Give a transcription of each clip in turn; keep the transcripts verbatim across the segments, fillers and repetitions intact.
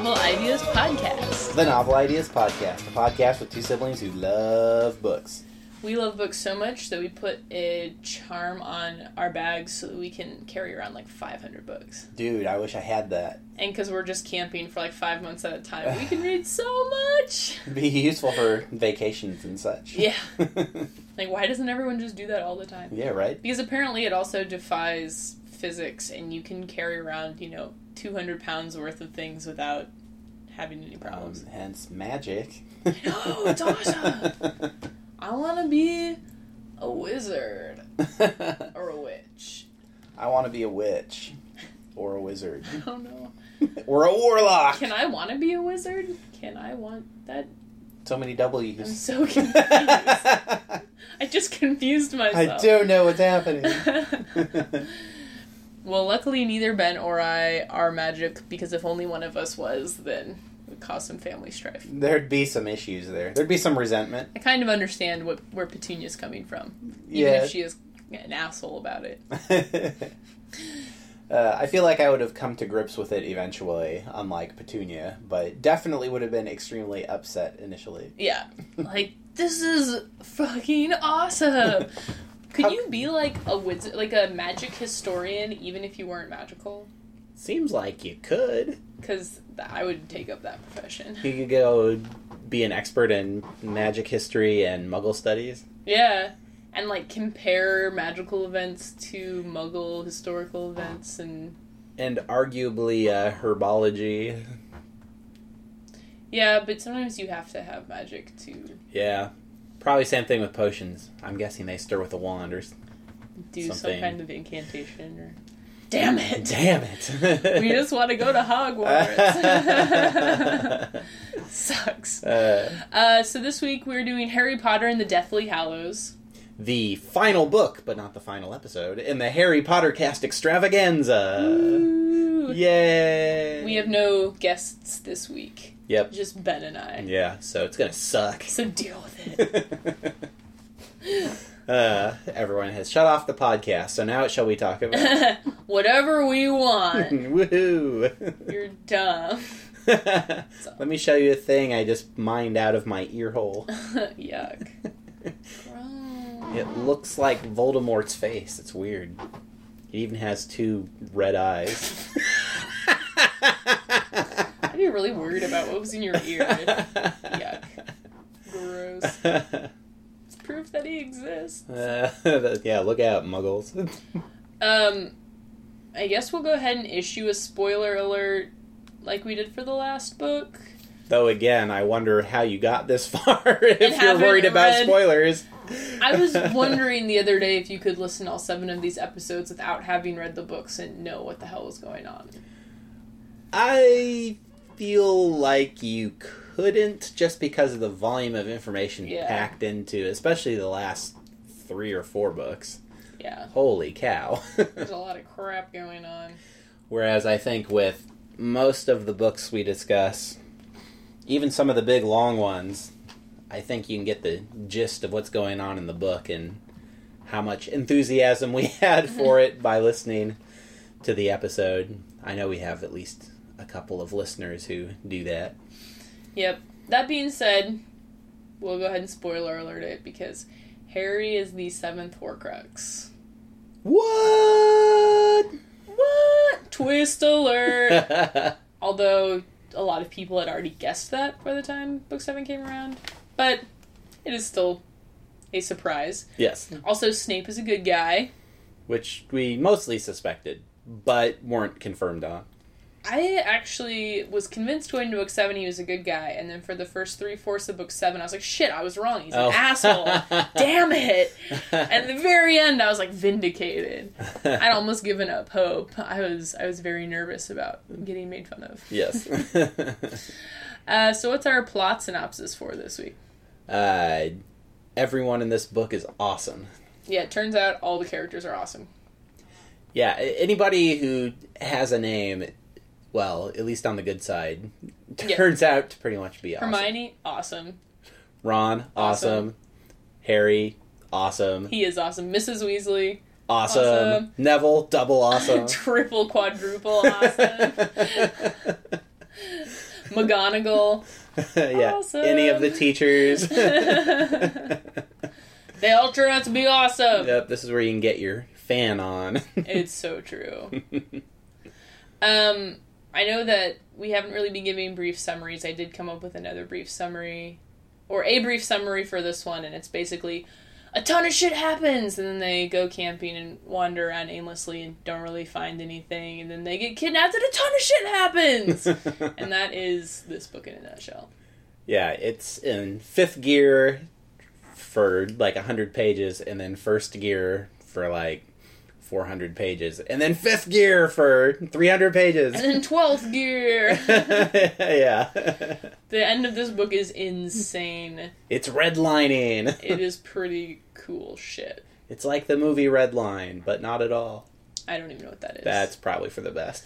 Novel Ideas Podcast. The Novel Ideas Podcast, a podcast with two siblings who love books. We love books so much that we put a charm on our bags so that we can carry around like five hundred books. Dude, I wish I had that. And because we're just camping for like five months at a time, we can read so much. It'd be useful for vacations and such. Yeah. Like, why doesn't everyone just do that all the time? Yeah, right? Because apparently it also defies physics, and you can carry around, you know, two hundred pounds worth of things without having any problems. Um, hence magic. I know, it's awesome. I want to be a wizard. Or a witch. I want to be a witch. Or a wizard. I don't know. Or a warlock. Can I want to be a wizard? Can I want that? So many W's. I'm so confused. I just confused myself. I don't know what's happening. Well, luckily neither Ben or I are magic, because if only one of us was, then it would cause some family strife. There'd be some issues there. There'd be some resentment. I kind of understand what where Petunia's coming from, even Yeah. if she is an asshole about it. uh, I feel like I would have come to grips with it eventually, unlike Petunia, but definitely would have been extremely upset initially. Yeah. Like, this is fucking awesome! Could you be like a wizard, like a magic historian, even if you weren't magical? Seems like you could. Because I would take up that profession. You could go be an expert in magic history and Muggle studies. Yeah. And, like, compare magical events to Muggle historical events and... And arguably uh, herbology. Yeah, but sometimes you have to have magic to... Yeah. Probably same thing with potions. I'm guessing they stir with a wand or do something. some kind of incantation or... Damn it! Damn it! We just want to go to Hogwarts. Sucks. Uh, Uh, so this week we're doing Harry Potter and the Deathly Hallows. the final book, but not the final episode, in the Harry Potter cast extravaganza. Ooh. Yay! We have no guests this week. Yep. Just Ben and I. Yeah, so it's gonna suck. So deal with it. uh, everyone has shut off the podcast, so now what shall we talk about? Whatever we want. Woohoo! You're dumb. Let me show you a thing I just mined out of my ear hole. Yuck. Gross. It looks like Voldemort's face. It's weird. It even has two red eyes. I'd be really worried about what was in your ear. Yuck. Gross. It's proof that he exists. Uh, yeah, look out, muggles. Um, I guess we'll go ahead and issue a spoiler alert like we did for the last book. Though again, I wonder how you got this far if And you're worried about read... spoilers. I was wondering the other day if you could listen to all seven of these episodes without having read the books and know what the hell was going on. I feel like you couldn't, just because of the volume of information Yeah. packed into, especially the last three or four books. Yeah. Holy cow. There's a lot of crap going on. Whereas I think with most of the books we discuss, even some of the big long ones, I think you can get the gist of what's going on in the book and how much enthusiasm we had for it by listening to the episode. I know we have at least a couple of listeners who do that. Yep. That being said, we'll go ahead and spoiler alert it, because Harry is the seventh Horcrux. What? What? Twist alert! Although a lot of people had already guessed that by the time book seven came around. But it is still a surprise. Yes. Also, Snape is a good guy. Which we mostly suspected, but weren't confirmed on. I actually was convinced going into book seven he was a good guy, and then for the first three-fourths of book seven, I was like, shit, I was wrong. He's an Oh. asshole. Damn it. And at the very end, I was like, vindicated. I'd almost given up hope. I was I was very nervous about getting made fun of. Yes. uh, so what's our plot synopsis for this week? uh, everyone in this book is awesome. Yeah, it turns out all the characters are awesome. Yeah, anybody who has a name, well, at least on the good side, turns yeah. out to pretty much be awesome. Hermione, awesome. Ron, awesome. awesome. Harry, awesome. He is awesome. Missus Weasley, awesome. awesome. Neville, double awesome. Triple, quadruple awesome. McGonagall. Yeah, Awesome. any of the teachers. They all turn out to be awesome. Yep, this is where you can get your fan on. It's so true. um, I know that we haven't really been giving brief summaries. I did come up with another brief summary, or a brief summary for this one, and it's basically a ton of shit happens, and then they go camping and wander around aimlessly and don't really find anything, and then they get kidnapped and a ton of shit happens! And that is this book in a nutshell. Yeah, it's in fifth gear for like one hundred pages, and then first gear for like four hundred pages, and then fifth gear for three hundred pages. And then twelfth gear! Yeah. The end of this book is insane. It's redlining. It is pretty cool shit. It's like the movie Red Line, but not at all. I don't even know what that is. That's probably for the best.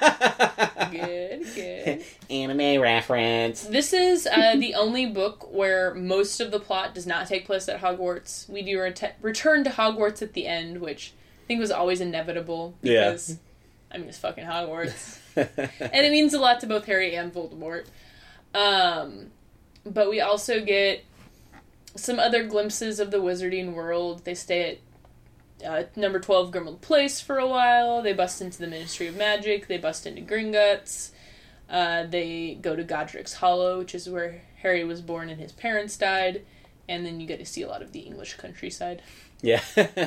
Good, good. Anime reference. This is uh, the only book where most of the plot does not take place at Hogwarts. We do ret- return to Hogwarts at the end, which I think was always inevitable. Because, yeah. I mean, it's fucking Hogwarts. And it means a lot to both Harry and Voldemort. Um, but we also get some other glimpses of the wizarding world. They stay at Uh, number twelve Grimmauld Place for a while. They bust into the Ministry of Magic. They bust into Gringotts. Uh, they go to Godric's Hollow, which is where Harry was born and his parents died. And then you get to see a lot of the English countryside. Yeah.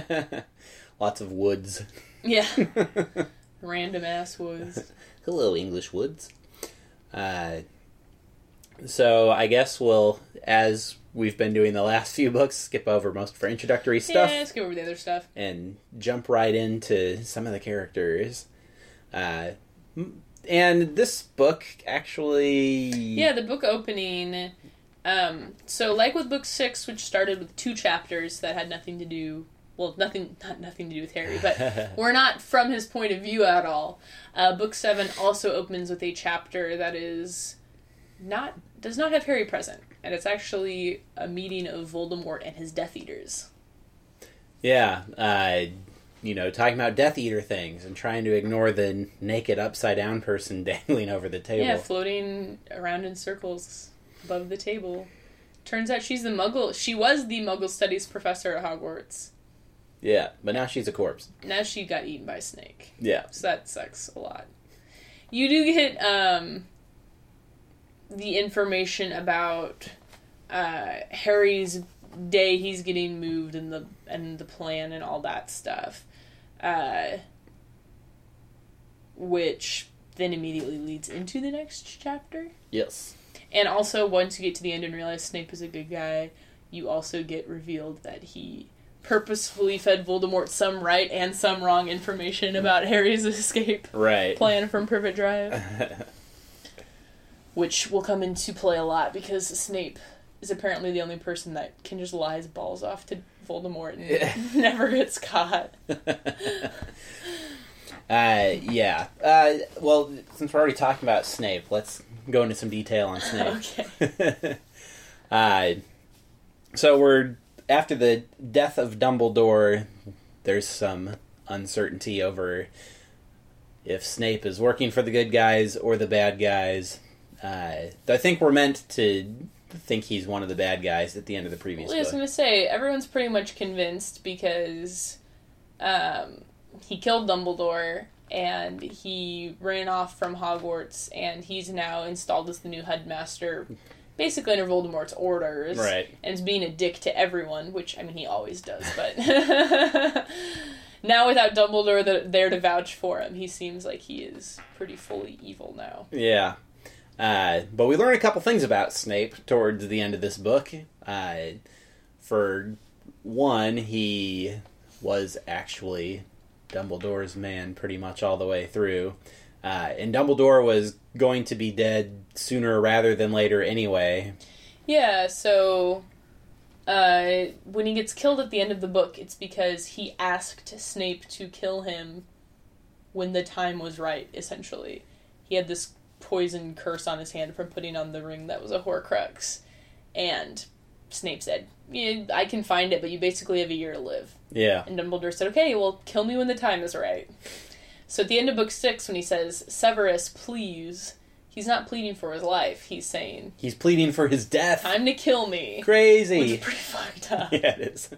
Lots of woods. Yeah. Random ass woods. Hello, English woods. Uh, so I guess we'll, as we've been doing the last few books, skip over most of our introductory stuff. Yeah, skip over the other stuff. And jump right into some of the characters. Uh, and this book actually... Yeah, the book opening... Um, so, like with book six, which started with two chapters that had nothing to do... Well, nothing not nothing to do with Harry, but we're not from his point of view at all. Uh, book seven also opens with a chapter that is not... does not have Harry present. And it's actually a meeting of Voldemort and his Death Eaters. Yeah, uh, you know, talking about Death Eater things and trying to ignore the naked upside-down person dangling over the table. Yeah, floating around in circles above the table. Turns out she's the Muggle... She was the Muggle Studies professor at Hogwarts. Yeah, but now she's a corpse. Now she got eaten by a snake. Yeah. So that sucks a lot. You do get, um... the information about uh, Harry's day he's getting moved and the and the plan and all that stuff, uh, which then immediately leads into the next chapter. Yes. And also, once you get to the end and realize Snape is a good guy, you also get revealed that he purposefully fed Voldemort some right and some wrong information about Harry's escape right. plan from Privet Drive. Which will come into play a lot, because Snape is apparently the only person that can just lie his balls off to Voldemort and yeah. never gets caught. uh, yeah. Uh, well, since we're already talking about Snape, let's go into some detail on Snape. Okay. uh, so we're, after the death of Dumbledore, there's some uncertainty over if Snape is working for the good guys or the bad guys. Uh, I think we're meant to think he's one of the bad guys at the end of the previous well, I was book. going to say, everyone's pretty much convinced because um, he killed Dumbledore and he ran off from Hogwarts and he's now installed as the new headmaster, basically under Voldemort's orders. Right. And is being a dick to everyone, which, I mean, he always does, but... Now without Dumbledore there to vouch for him, he seems like he is pretty fully evil now. Yeah. Uh, but we learn a couple things about Snape towards the end of this book. Uh, for one, he was actually Dumbledore's man pretty much all the way through. Uh, and Dumbledore was going to be dead sooner rather than later anyway. Yeah, so uh, when he gets killed at the end of the book, it's because he asked Snape to kill him when the time was right, essentially. He had this poison curse on his hand from putting on the ring that was a Horcrux. And Snape said, yeah, I can find it, but you basically have a year to live. Yeah. And Dumbledore said, okay, well, kill me when the time is right. So at the end of book six, when he says, Severus, please, he's not pleading for his life. He's saying... He's pleading for his death. Time to kill me. Crazy. Which is pretty fucked up. Yeah, it is.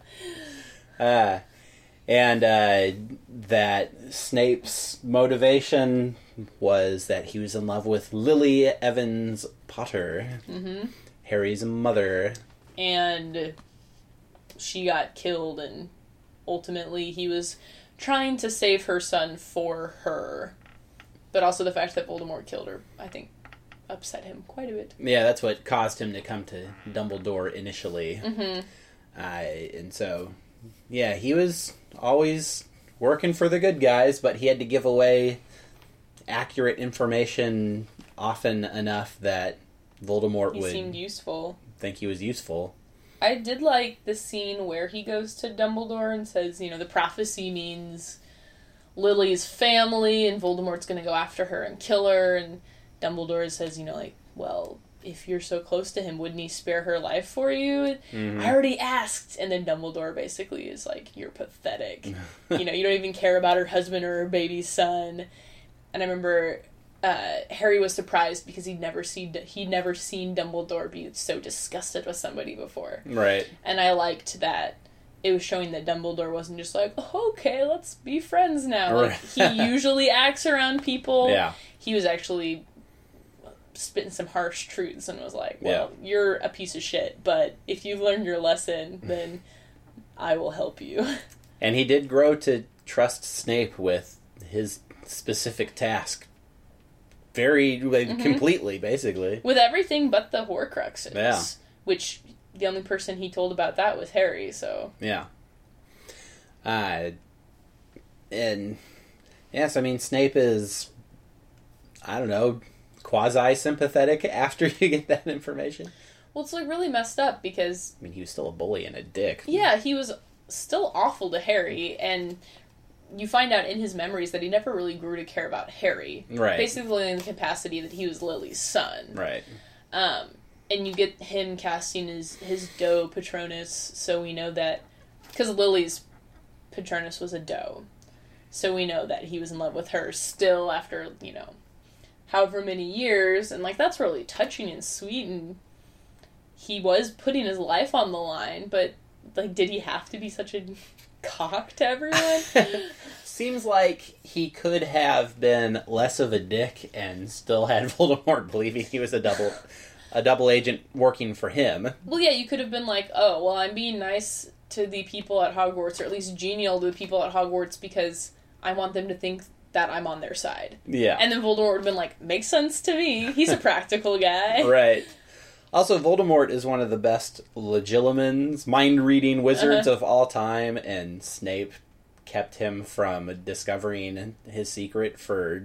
uh, and uh, that Snape's motivation was that he was in love with Lily Evans Potter, mm-hmm. Harry's mother. And she got killed, and ultimately he was trying to save her son for her. But also the fact that Voldemort killed her, I think, upset him quite a bit. Yeah, that's what caused him to come to Dumbledore initially. Mm-hmm. Uh, and so, yeah, he was always working for the good guys, but he had to give away accurate information often enough that Voldemort he would seemed useful. think he was useful. I did like the scene where he goes to Dumbledore and says, you know, the prophecy means Lily's family, and Voldemort's going to go after her and kill her, and Dumbledore says, you know, like, well, if you're so close to him, wouldn't he spare her life for you? Mm-hmm. I already asked. And then Dumbledore basically is like, you're pathetic. You know, you don't even care about her husband or her baby son. And I remember uh, Harry was surprised because he'd never seen he'd never seen Dumbledore be so disgusted with somebody before. Right. And I liked that. It was showing that Dumbledore wasn't just like, oh, okay, let's be friends now. Like, he usually acts around people. Yeah. He was actually spitting some harsh truths and was like, well, yeah. you're a piece of shit, but if you've learned your lesson, then I will help you. And he did grow to trust Snape with his specific task. Very, like, mm-hmm. completely, basically. With everything but the Horcruxes. Yeah. Which... the only person he told about that was Harry, so... Yeah. Uh, and, yes, I mean, Snape is, I don't know, quasi-sympathetic after you get that information. Well, it's, like, really messed up, because... I mean, he was still a bully and a dick. Yeah, he was still awful to Harry, and you find out in his memories that he never really grew to care about Harry. Right. Basically in the capacity that he was Lily's son. Right. Um... And you get him casting his, his doe Patronus, so we know that... Because Lily's Patronus was a doe. So we know that he was in love with her still after, you know, however many years. And, like, that's really touching and sweet. And he was putting his life on the line. But, like, did he have to be such a cock to everyone? Seems like he could have been less of a dick and still had Voldemort believing he was a double... a double agent working for him. Well, yeah, you could have been like, oh, well, I'm being nice to the people at Hogwarts, or at least genial to the people at Hogwarts because I want them to think that I'm on their side. Yeah. And then Voldemort would have been like, makes sense to me. He's a practical guy. Right. Also, Voldemort is one of the best Legilimens, mind-reading wizards uh-huh. of all time, and Snape kept him from discovering his secret for...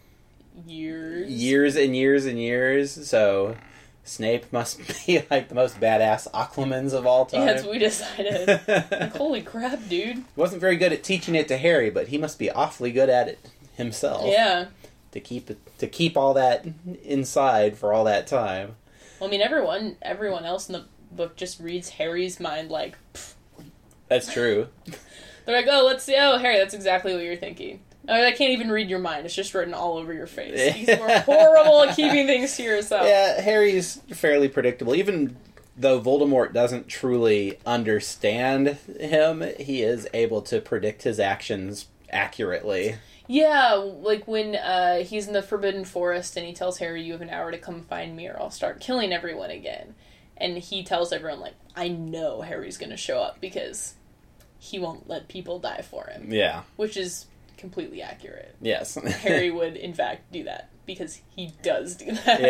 years. Years and years and years, so... Snape must be, like, the most badass Occlumens of all time. Yeah, that's what we decided. Like, holy crap, dude. Wasn't very good at teaching it to Harry, but he must be awfully good at it himself. Yeah. To keep it, to keep all that inside for all that time. Well, I mean, everyone everyone else in the book just reads Harry's mind like... Pfft. That's true. They're like, oh, let's see. Oh, Harry, that's exactly what you're thinking. I mean, I can't even read your mind. It's just written all over your face. You are horrible at keeping things to yourself. Yeah, Harry's fairly predictable. Even though Voldemort doesn't truly understand him, he is able to predict his actions accurately. Yeah, like when uh, he's in the Forbidden Forest and he tells Harry, you have an hour to come find me or I'll start killing everyone again. And he tells everyone, like, I know Harry's going to show up because he won't let people die for him. Yeah. Which is... completely accurate. Yes. Harry would, in fact, do that, because he does do that.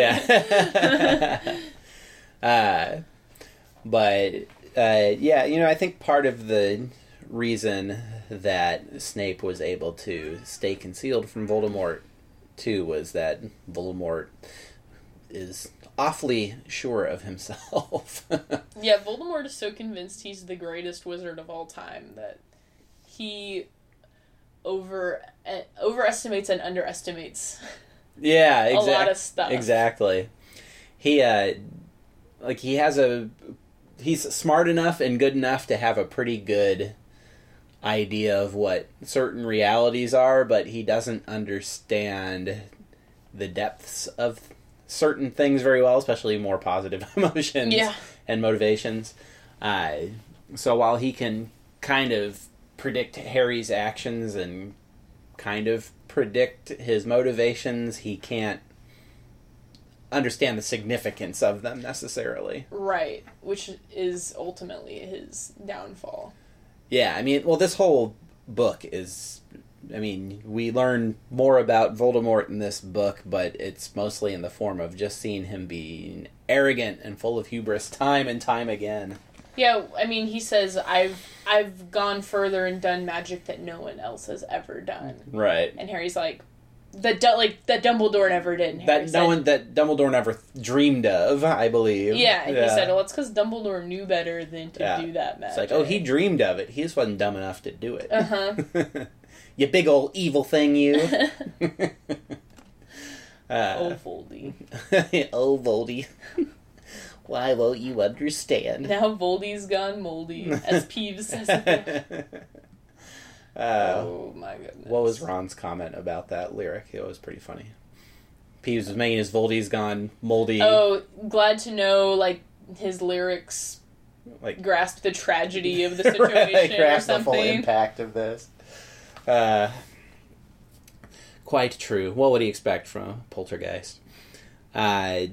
Yeah. uh, but, uh, yeah, you know, I think part of the reason that Snape was able to stay concealed from Voldemort, too, was that Voldemort is awfully sure of himself. Yeah, Voldemort is so convinced he's the greatest wizard of all time that he... over uh, overestimates and underestimates yeah exa- a lot of stuff. Exactly. He uh like he has a he's smart enough and good enough to have a pretty good idea of what certain realities are, but he doesn't understand the depths of certain things very well, especially more positive emotions yeah. and motivations. Uh, so while he can kind of predict Harry's actions and kind of predict his motivations, he can't understand the significance of them necessarily. Right, which is ultimately his downfall. Yeah, I mean, well, this whole book is... I mean, we learn more about Voldemort in this book, but it's mostly in the form of just seeing him being arrogant and full of hubris time and time again. Yeah, I mean, he says, I've I've gone further and done magic that no one else has ever done. Right. And Harry's like, that like that Dumbledore never did. And Harry that said, no one that Dumbledore never dreamed of, I believe. Yeah, and yeah. he said, well, it's because Dumbledore knew better than to yeah. do that magic. It's like, oh, he dreamed of it. He just wasn't dumb enough to do it. Uh-huh. You big old evil thing, you. uh, oh, Voldy. oh, Voldy. Why won't you understand? Now Voldy's gone moldy, as Peeves says it. Uh, oh, my goodness. What was Ron's comment about that lyric? It was pretty funny. Peeves was making his Voldy's gone moldy. Oh, glad to know, like, his lyrics like grasp the tragedy of the situation right, or something. The full impact of this. Uh, quite true. What would he expect from Poltergeist? Uh,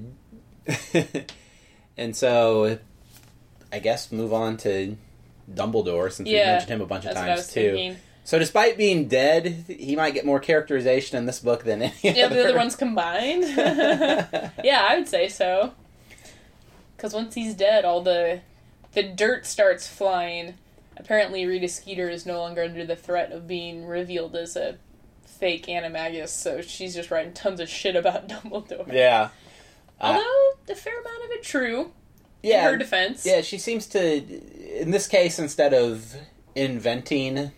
and so, I guess move on to Dumbledore, since yeah, we mentioned him a bunch of times times, what I was too. Thinking. So despite being dead, he might get more characterization in this book than any yeah, other. the other ones combined? Yeah, I would say so. Because once he's dead, all the the dirt starts flying. Apparently, Rita Skeeter is no longer under the threat of being revealed as a fake Animagus, so she's just writing tons of shit about Dumbledore. Yeah. Uh, Although, a fair amount of it true. Yeah. In her defense. Yeah, she seems to, in this case, instead of inventing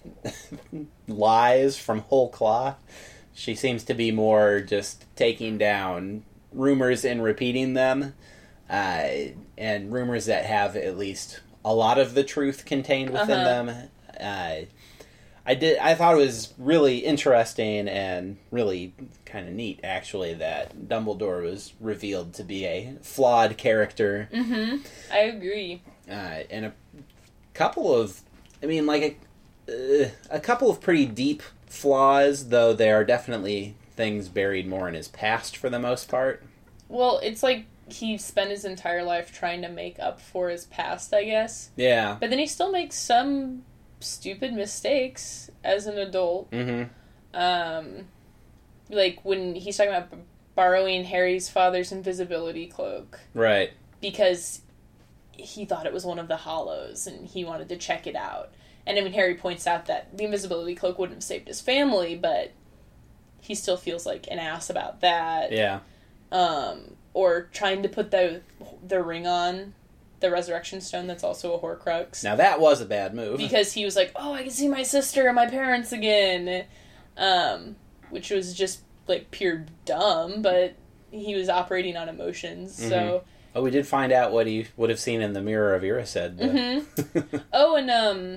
lies from whole cloth, she seems to be more just taking down rumors and repeating them, uh, and rumors that have at least a lot of the truth contained within uh-huh. them. Uh, I did. I thought it was really interesting and really kind of neat, actually, that Dumbledore was revealed to be a flawed character. Mm-hmm. I agree. Uh, and a couple of, I mean, like a, uh, a couple of pretty deep flaws, though there are definitely things buried more in his past for the most part. Well, it's like he spent his entire life trying to make up for his past, I guess. Yeah. But then he still makes some stupid mistakes as an adult. Mm-hmm. Um, like when he's talking about b- borrowing Harry's father's invisibility cloak. Right. Because he thought it was one of the Hollows and he wanted to check it out. And I mean, Harry points out that the invisibility cloak wouldn't have saved his family, but he still feels like an ass about that. Yeah. Um, or trying to put the the ring on the resurrection stone that's also a Horcrux. Now that was a bad move. Because he was like, oh, I can see my sister and my parents again. Um, which was just, like, pure dumb, but he was operating on emotions, mm-hmm. so... Oh, we did find out what he would have seen in the Mirror of Erised. Mm-hmm. Oh, and, um...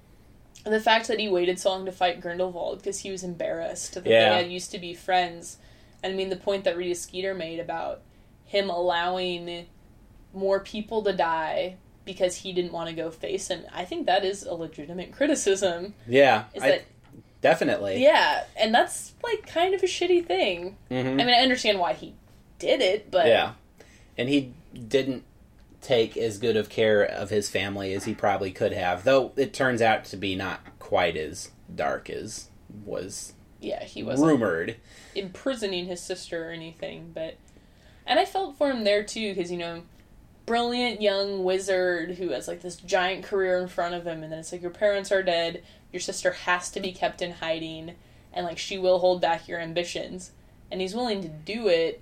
the fact that he waited so long to fight Grindelwald because he was embarrassed that yeah. they had used to be friends. And, I mean, the point that Rita Skeeter made about him allowing more people to die because he didn't want to go face him, I think that is a legitimate criticism. Yeah, is I, that, definitely. Yeah, and that's, like, kind of a shitty thing. Mm-hmm. I mean, I understand why he did it, but... Yeah, and he didn't take as good of care of his family as he probably could have, though it turns out to be not quite as dark as was yeah, he wasn't rumored. Imprisoning his sister or anything, but... And I felt for him there, too, because, you know... brilliant young wizard who has, like, this giant career in front of him, and then it's like, your parents are dead, your sister has to be kept in hiding, and, like, she will hold back your ambitions. And he's willing to do it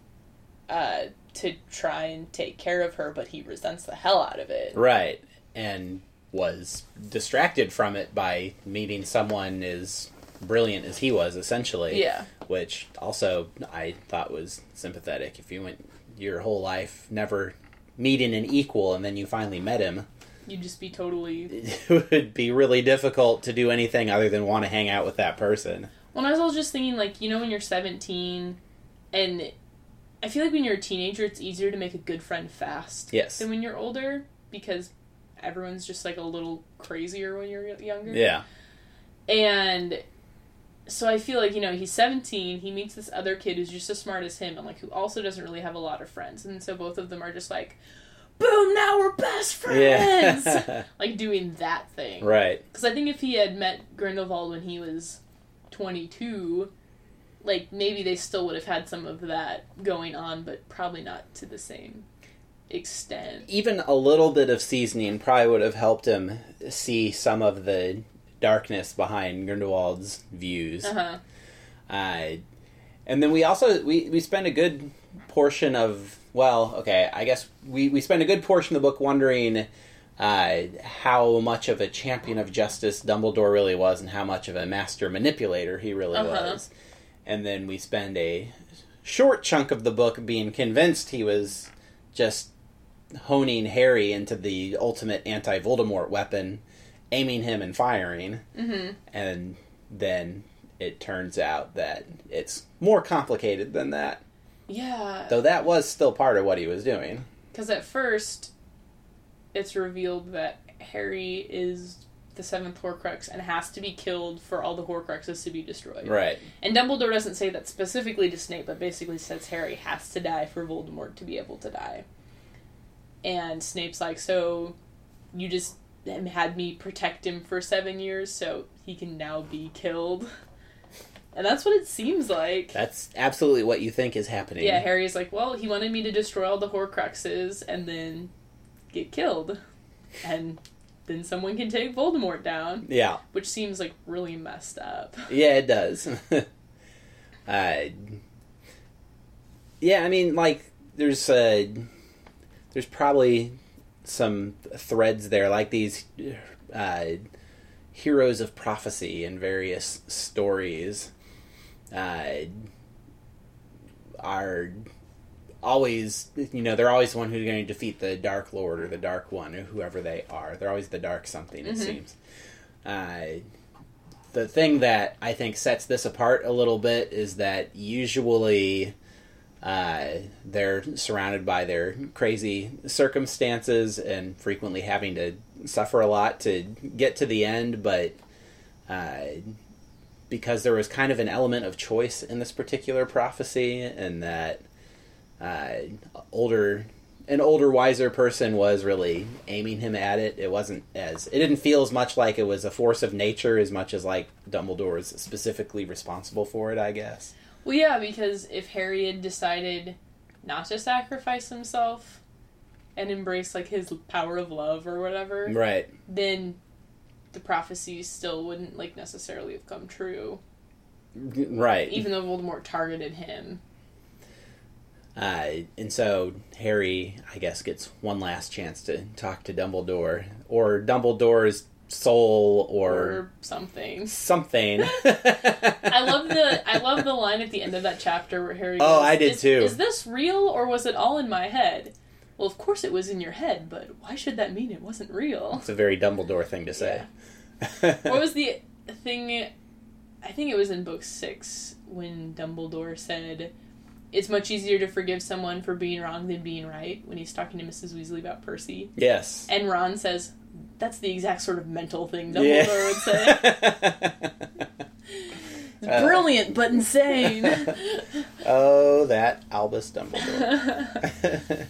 uh, to try and take care of her, but he resents the hell out of it. Right. And was distracted from it by meeting someone as brilliant as he was, essentially. Yeah. Which, also, I thought was sympathetic. If you went your whole life never... meeting an equal, and then you finally met him, you'd just be totally... it would be really difficult to do anything other than want to hang out with that person. Well, I was just thinking, like, you know when you're seventeen, And I feel like when you're a teenager, it's easier to make a good friend fast. Yes. Than when you're older, because everyone's just, like, a little crazier when you're younger. Yeah. And so I feel like, you know, he's seventeen, he meets this other kid who's just as smart as him, and, like, who also doesn't really have a lot of friends. And so both of them are just like, boom, now we're best friends! Yeah. Like, doing that thing. Right. Because I think if he had met Grindelwald when he was twenty-two, like, maybe they still would have had some of that going on, but probably not to the same extent. Even a little bit of seasoning probably would have helped him see some of the darkness behind Grindelwald's views. Uh-huh. Uh, and then we also, we, we spend a good portion of, well, okay, I guess we, we spend a good portion of the book wondering uh, how much of a champion of justice Dumbledore really was and how much of a master manipulator he really uh-huh. was. And then we spend a short chunk of the book being convinced he was just honing Harry into the ultimate anti-Voldemort weapon, aiming him and firing. Mm-hmm. And then it turns out that it's more complicated than that. Yeah. Though that was still part of what he was doing. Because at first, it's revealed that Harry is the seventh Horcrux and has to be killed for all the Horcruxes to be destroyed. Right. And Dumbledore doesn't say that specifically to Snape, but basically says Harry has to die for Voldemort to be able to die. And Snape's like, so you just had me protect him for seven years so he can now be killed? And that's what it seems like. That's absolutely what you think is happening. Yeah, Harry's like, well, he wanted me to destroy all the Horcruxes and then get killed. And then someone can take Voldemort down. Yeah. Which seems, like, really messed up. Yeah, it does. uh, yeah, I mean, like, there's, uh, there's probably some threads there, like these uh, heroes of prophecy in various stories uh, are always, you know, they're always the one who's going to defeat the Dark Lord or the Dark One or whoever they are. They're always the Dark something, it mm-hmm. seems. Uh, the thing that I think sets this apart a little bit is that usually uh, they're surrounded by their crazy circumstances and frequently having to suffer a lot to get to the end, but uh, because there was kind of an element of choice in this particular prophecy, and that Uh, older, an older, wiser person was really aiming him at it. It wasn't as, it didn't feel as much like it was a force of nature as much as like Dumbledore was specifically responsible for it, I guess. Well, yeah, because if Harry had decided not to sacrifice himself and embrace like his power of love or whatever, right, then the prophecies still wouldn't like necessarily have come true. Right. Even though Voldemort targeted him. Uh, and so Harry, I guess, gets one last chance to talk to Dumbledore, or Dumbledore's soul, or, or something. Something. I love the I love the line at the end of that chapter where Harry goes, oh, I did is, too. Is this real, or was it all in my head? Well, of course it was in your head, but why should that mean it wasn't real? It's a very Dumbledore thing to say. Yeah. What was the thing? I think it was in book six when Dumbledore said, it's much easier to forgive someone for being wrong than being right, when he's talking to Missus Weasley about Percy. Yes. And Ron says, that's the exact sort of mental thing Dumbledore yeah. would say. uh, Brilliant, but insane. Oh, that Albus Dumbledore.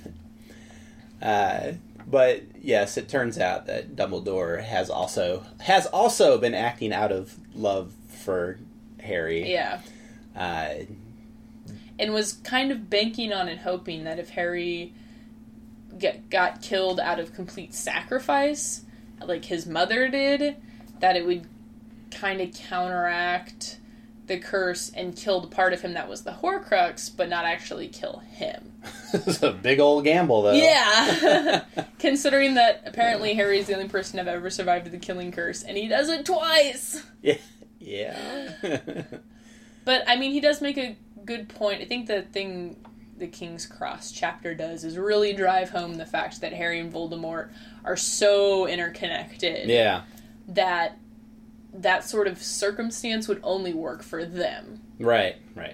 uh, but, yes, it turns out that Dumbledore has also, has also been acting out of love for Harry. Yeah. Uh... And was kind of banking on and hoping that if Harry get, got killed out of complete sacrifice, like his mother did, that it would kind of counteract the curse and kill the part of him that was the Horcrux, but not actually kill him. It's a big old gamble, though. Yeah! Considering that apparently Harry's the only person to have ever survived the killing curse, and he does it twice! Yeah. Yeah. But, I mean, he does make a good point. I think the thing the King's Cross chapter does is really drive home the fact that Harry and Voldemort are so interconnected. Yeah. That that sort of circumstance would only work for them. Right, right.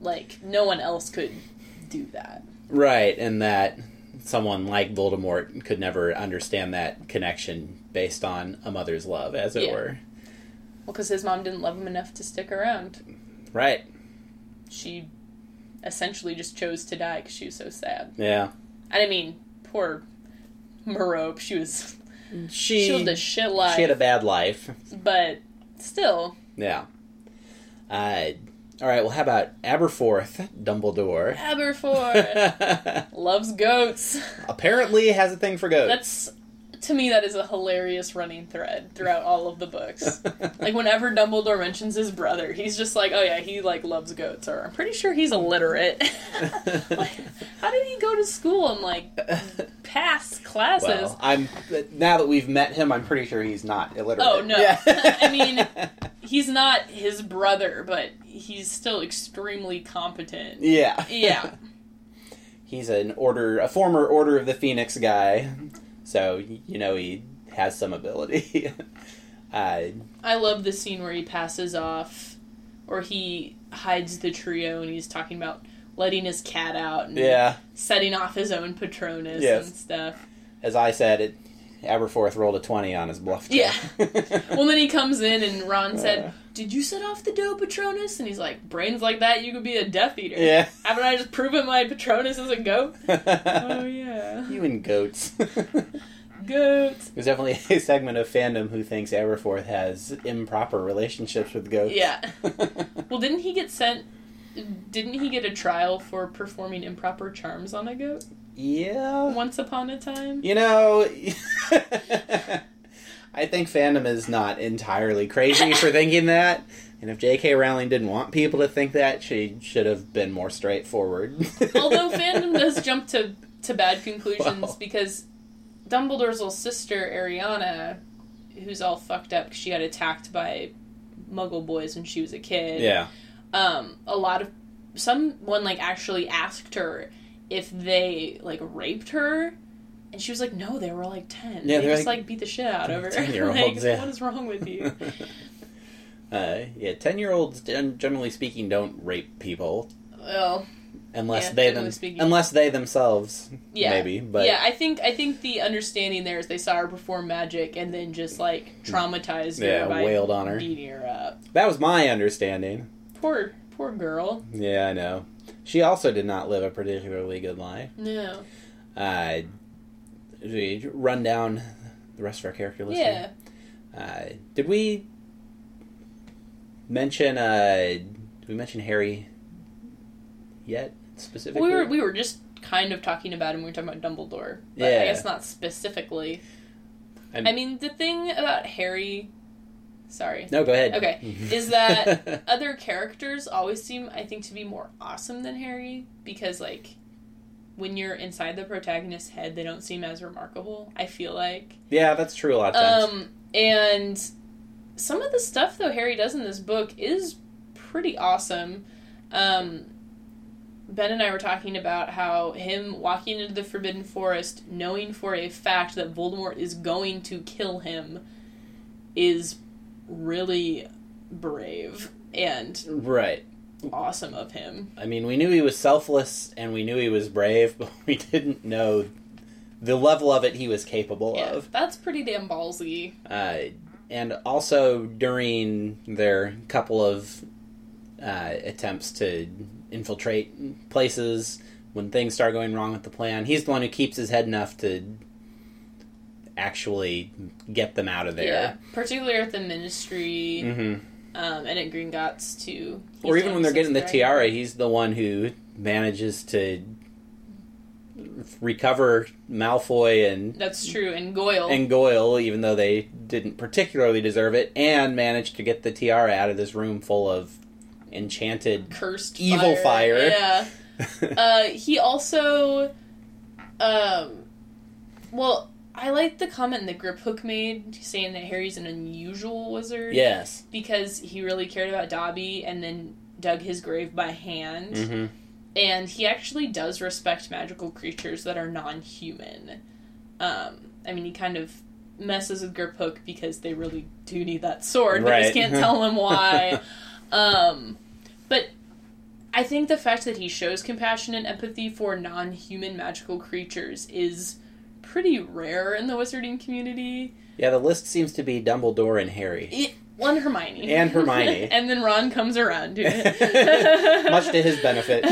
Like, no one else could do that. Right, and that someone like Voldemort could never understand that connection based on a mother's love, as it yeah. were. Well, because his mom didn't love him enough to stick around. Right. She essentially just chose to die because she was so sad. Yeah. And I mean, poor Merope, she was... She, she lived a shit life. She had a bad life. But still. Yeah. Uh, all right, well, how about Aberforth Dumbledore? Aberforth! Loves goats. Apparently has a thing for goats. That's... To me, that is a hilarious running thread throughout all of the books. Like, whenever Dumbledore mentions his brother, he's just like, oh yeah, he, like, loves goats. Or, I'm pretty sure he's illiterate. Like, how did he go to school and, like, pass classes? Well, I'm... Now that we've met him, I'm pretty sure he's not illiterate. Oh, no. Yeah. I mean, he's not his brother, but he's still extremely competent. Yeah. Yeah. He's an order... A former Order of the Phoenix guy. So, you know, he has some ability. uh, I love the scene where he passes off, or he hides the trio and he's talking about letting his cat out and yeah. setting off his own Patronus yes. and stuff. As I said, it, Aberforth rolled a twenty on his bluff check. Yeah. Well, then he comes in and Ron said, uh, did you set off the doe Patronus? And he's like, brains like that, you could be a Death Eater. Yeah. Haven't I just proven my Patronus is a goat? Oh, yeah. You and goats. Goats. There's definitely a segment of fandom who thinks Aberforth has improper relationships with goats. Yeah. Well, didn't he get sent... Didn't he get a trial for performing improper charms on a goat? Yeah. Once upon a time? You know... I think fandom is not entirely crazy for thinking that. And if J K Rowling didn't want people to think that, she should have been more straightforward. Although fandom does jump to, to bad conclusions Well. because Dumbledore's little sister, Ariana, who's all fucked up because she got attacked by Muggle boys when she was a kid. Yeah. Um, a lot of... Someone, like, actually asked her if they, like, raped her. And she was like, no, they were like ten. Yeah, they just like, like beat the shit out of her. ten-year-olds, Like, yeah. what is wrong with you? uh, yeah, ten-year-olds, generally speaking, don't rape people. Well, unless yeah, they generally them, speaking. unless they themselves, yeah. maybe. But yeah, I think I think the understanding there is they saw her perform magic and then just like traumatized her yeah, by wailed on her, beating her up. That was my understanding. Poor, poor girl. Yeah, I know. She also did not live a particularly good life. No. Uh, we run down the rest of our character list. Yeah. Uh, did we mention? Uh, did we mention Harry yet specifically? We were we were just kind of talking about him. We were talking about Dumbledore, but yeah. I guess not specifically. I'm... I mean, the thing about Harry. Sorry. No, go ahead. Okay, is that other characters always seem, I think, to be more awesome than Harry because, like, when you're inside the protagonist's head, they don't seem as remarkable, I feel like. Yeah, that's true a lot of times. Um, and some of the stuff, though, Harry does in this book is pretty awesome. Um, Ben and I were talking about how him walking into the Forbidden Forest, knowing for a fact that Voldemort is going to kill him, is really brave and right. awesome of him. I mean, we knew he was selfless and we knew he was brave, but we didn't know the level of it he was capable yeah, of. That's pretty damn ballsy. Uh, and also during their couple of uh, attempts to infiltrate places, when things start going wrong with the plan, he's the one who keeps his head enough to actually get them out of there. Yeah, particularly at the Ministry, mm-hmm. um, and at Gringotts too. He's Or even when they're getting the right. tiara, he's the one who manages to recover Malfoy and That's true, and Goyle. and Goyle, even though they didn't particularly deserve it, and managed to get the tiara out of this room full of enchanted, cursed evil fire. fire. Yeah. uh, he also, um, well, I like the comment that Griphook made, saying that Harry's an unusual wizard. Yes. Because he really cared about Dobby and then dug his grave by hand. Mm-hmm. And he actually does respect magical creatures that are non-human. Um, I mean, he kind of messes with Griphook because they really do need that sword, but right. just can't tell him why. um, but I think the fact that he shows compassion and empathy for non-human magical creatures is pretty rare in the wizarding community. Yeah, the list seems to be Dumbledore and Harry. It, well, and Hermione. And Hermione. And then Ron comes around to it. Much to his benefit.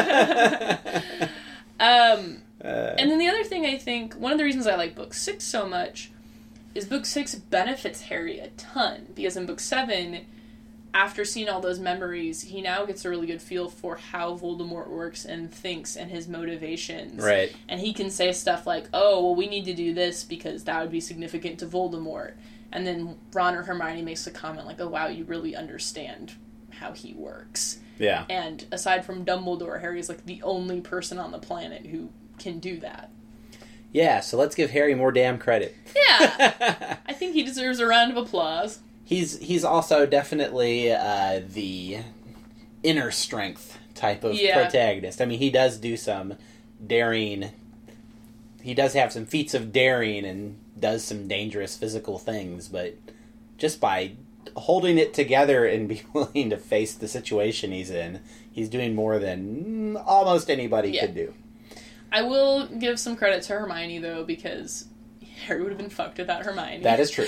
um, uh, and then the other thing I think, one of the reasons I like book six so much is book six benefits Harry a ton. Because in book seven, after seeing all those memories, he now gets a really good feel for how Voldemort works and thinks and his motivations. Right. And he can say stuff like, oh, well, we need to do this because that would be significant to Voldemort. And then Ron or Hermione makes a comment like, oh, wow, you really understand how he works. Yeah. And aside from Dumbledore, Harry is like the only person on the planet who can do that. Yeah, so let's give Harry more damn credit. Yeah. I think he deserves a round of applause. He's he's also definitely uh, the inner strength type of yeah. protagonist. I mean, he does do some daring... He does have some feats of daring and does some dangerous physical things, but just by holding it together and being willing to face the situation he's in, he's doing more than almost anybody yeah. could do. I will give some credit to Hermione, though, because Harry would have been fucked without Hermione. That is true.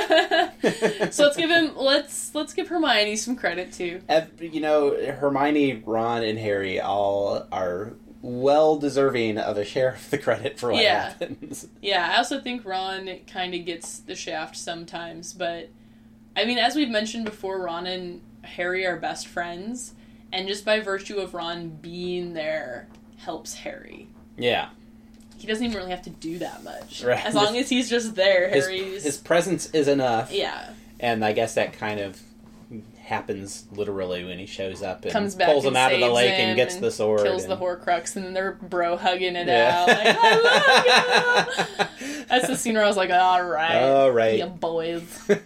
So let's give him let's let's give Hermione some credit too. You know, Hermione, Ron, and Harry all are well deserving of a share of the credit for what yeah. happens. Yeah, I also think Ron kind of gets the shaft sometimes, but I mean, as we've mentioned before, Ron and Harry are best friends, and just by virtue of Ron being there helps Harry. Yeah. He doesn't even really have to do that much. Right. As long as he's just there, his, Harry's... His presence is enough. Yeah. And I guess that kind of happens literally when he shows up and Comes back pulls him and out of the lake and gets and the sword. Kills and... the Horcrux, and then they're bro hugging it yeah. out. Like, I love you! That's the scene where I was like, alright. Alright. You boys.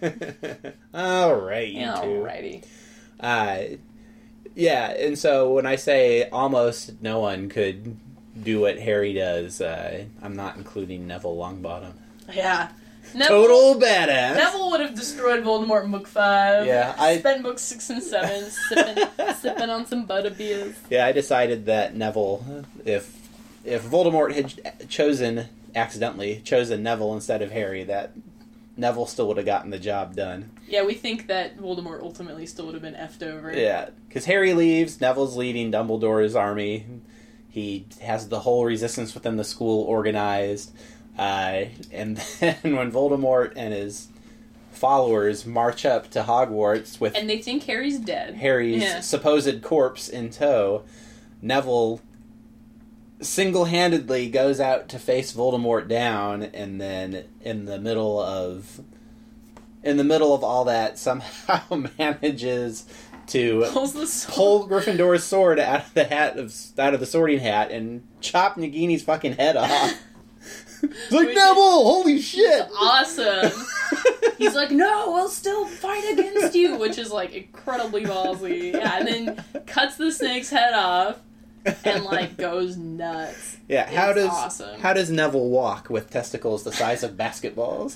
Alright, you yeah, two. Alrighty. Uh, yeah, and so when I say almost no one could do what Harry does, uh, I'm not including Neville Longbottom. Yeah. Neville, Total badass. Neville would have destroyed Voldemort in book five. Yeah, I spent book six and seven sipping, sipping on some butterbeers. Yeah, I decided that Neville, if if Voldemort had chosen accidentally chosen Neville instead of Harry, that Neville still would have gotten the job done. Yeah, we think that Voldemort ultimately still would have been effed over. Yeah, because Harry leaves, Neville's leading Dumbledore's army. He has the whole resistance within the school organized. Uh, and then when Voldemort and his followers march up to Hogwarts with... And they think Harry's dead. Harry's yeah. supposed corpse in tow, Neville single-handedly goes out to face Voldemort down, and then in the middle of... In the middle of all that, somehow manages to Pulls the sword. pull Gryffindor's sword out of the hat of out of the sorting hat and chop Nagini's fucking head off. It's like, Which Neville, holy shit! Awesome. He's like, no, we'll still fight against you, which is like incredibly ballsy. Yeah, and then cuts the snake's head off and like goes nuts. Yeah, how it's does awesome. how does Neville walk with testicles the size of basketballs?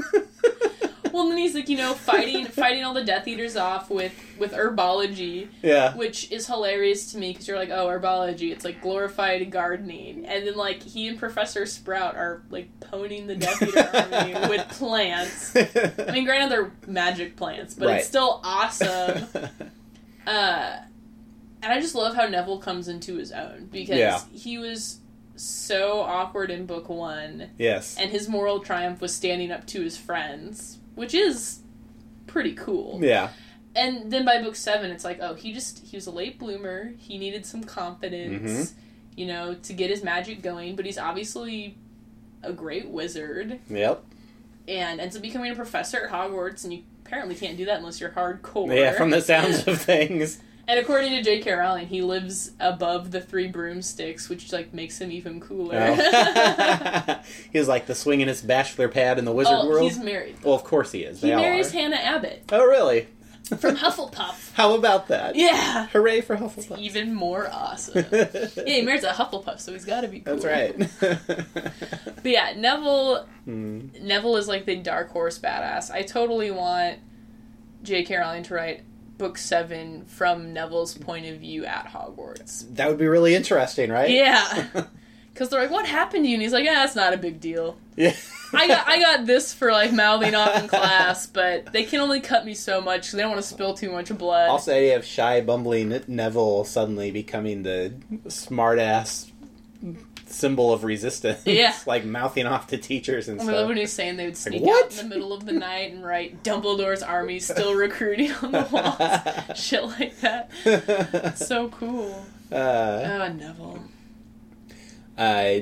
Well, then he's like, you know, fighting fighting all the Death Eaters off with, with herbology. Yeah. Which is hilarious to me, because you're like, oh, herbology, it's like glorified gardening. And then, like, he and Professor Sprout are, like, poning the Death Eater army with plants. I mean, granted, they're magic plants, but Right. it's still awesome. uh, and I just love how Neville comes into his own, because Yeah. he was so awkward in book one. Yes. And his moral triumph was standing up to his friends, which is pretty cool. Yeah. And then by book seven, it's like, oh, he just, he was a late bloomer. He needed some confidence, Mm-hmm. you know, to get his magic going. But he's obviously a great wizard. Yep. And ends up becoming a professor at Hogwarts. And you apparently can't do that unless you're hardcore. Yeah, from the sounds of things. And according to J K. Rowling, he lives above the three broomsticks, which, like, makes him even cooler. Oh. He was like the swinginest bachelor pad in the wizard oh, world. he's married. Well, of course he is. He They all marries are. Hannah Abbott. Oh, really? From Hufflepuff. How about that? Yeah. Hooray for Hufflepuff. Even more awesome. Yeah, he marries a Hufflepuff, so he's gotta be cool. That's right. But yeah, Neville Hmm. Neville is like the dark horse badass. I totally want J K. Rowling to write book seven from Neville's point of view at Hogwarts. That would be really interesting, right? Yeah. Because they're like, what happened to you? And he's like, yeah, it's not a big deal. Yeah. I got I got this for, like, mouthing off in class, but they can only cut me so much because they don't want to spill too much blood. Also, you have shy, bumbling Neville suddenly becoming the smart-ass symbol of resistance. Yeah. Like, mouthing off to teachers and I stuff. love when he's saying they would sneak like, out in the middle of the night and write Dumbledore's army still recruiting on the walls. Shit like that. It's so cool. Uh, oh, Neville. Uh,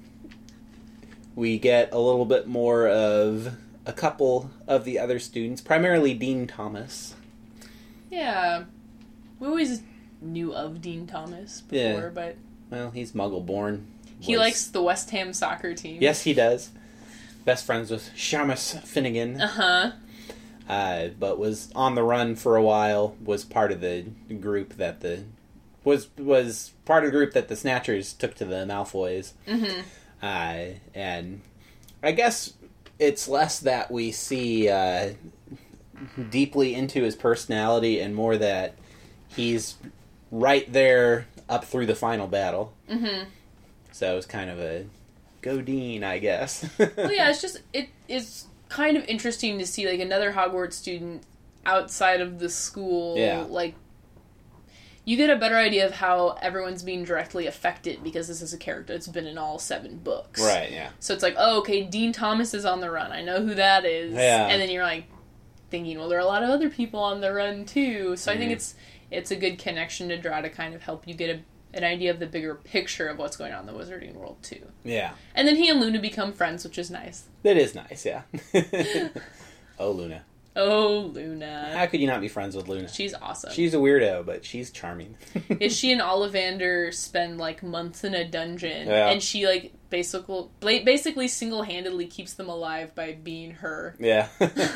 we get a little bit more of a couple of the other students, primarily Dean Thomas. Yeah. We always knew of Dean Thomas before, yeah. but... Well, he's Muggle-born. He was... likes the West Ham soccer team. Yes, he does. Best friends with Seamus Finnegan. Uh-huh. Uh, but was on the run for a while, was part of the group that the... Was was part of the group that the Snatchers took to the Malfoys. Mm-hmm. Uh, and I guess it's less that we see uh, deeply into his personality and more that he's right there up through the final battle. Mm-hmm. So it's kind of a go Dean, I guess. Well, yeah, it's just, it is kind of interesting to see, like, another Hogwarts student outside of the school, yeah. like, you get a better idea of how everyone's being directly affected because this is a character that's been in all seven books. Right, yeah. So it's like, oh, okay, Dean Thomas is on the run. I know who that is. Yeah. And then you're like thinking, well, there are a lot of other people on the run too. So mm. I think it's it's a good connection to draw to kind of help you get a, an idea of the bigger picture of what's going on in the wizarding world too. Yeah. And then he and Luna become friends, which is nice. It is nice, yeah. Oh, Luna. Oh, Luna. How could you not be friends with Luna? She's awesome. She's a weirdo, but she's charming. Is she and Ollivander spend, like, months in a dungeon, yeah. and she, like, basically, basically single-handedly keeps them alive by being her. Yeah.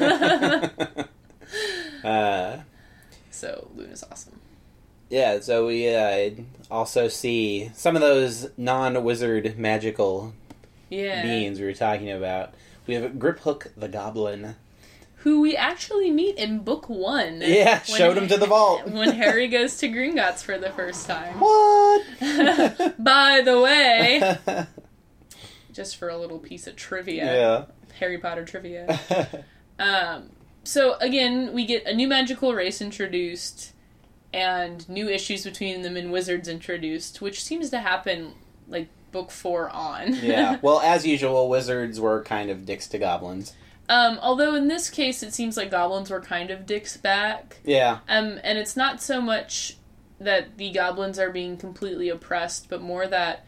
uh, so, Luna's awesome. Yeah, so we uh, also see some of those non-wizard magical yeah. beings we were talking about. We have Griphook the Goblin. Who we actually meet in book one. Yeah, showed him to the vault. When Harry goes to Gringotts for the first time. What? By the way, just for a little piece of trivia. Yeah. Harry Potter trivia. um, so, again, we get a new magical race introduced, and new issues between them and wizards introduced, which seems to happen, like, book four on. Yeah, well, as usual, wizards were kind of dicks to goblins. Um, although in this case, it seems like goblins were kind of dicks back. Yeah. Um, and it's not so much that the goblins are being completely oppressed, but more that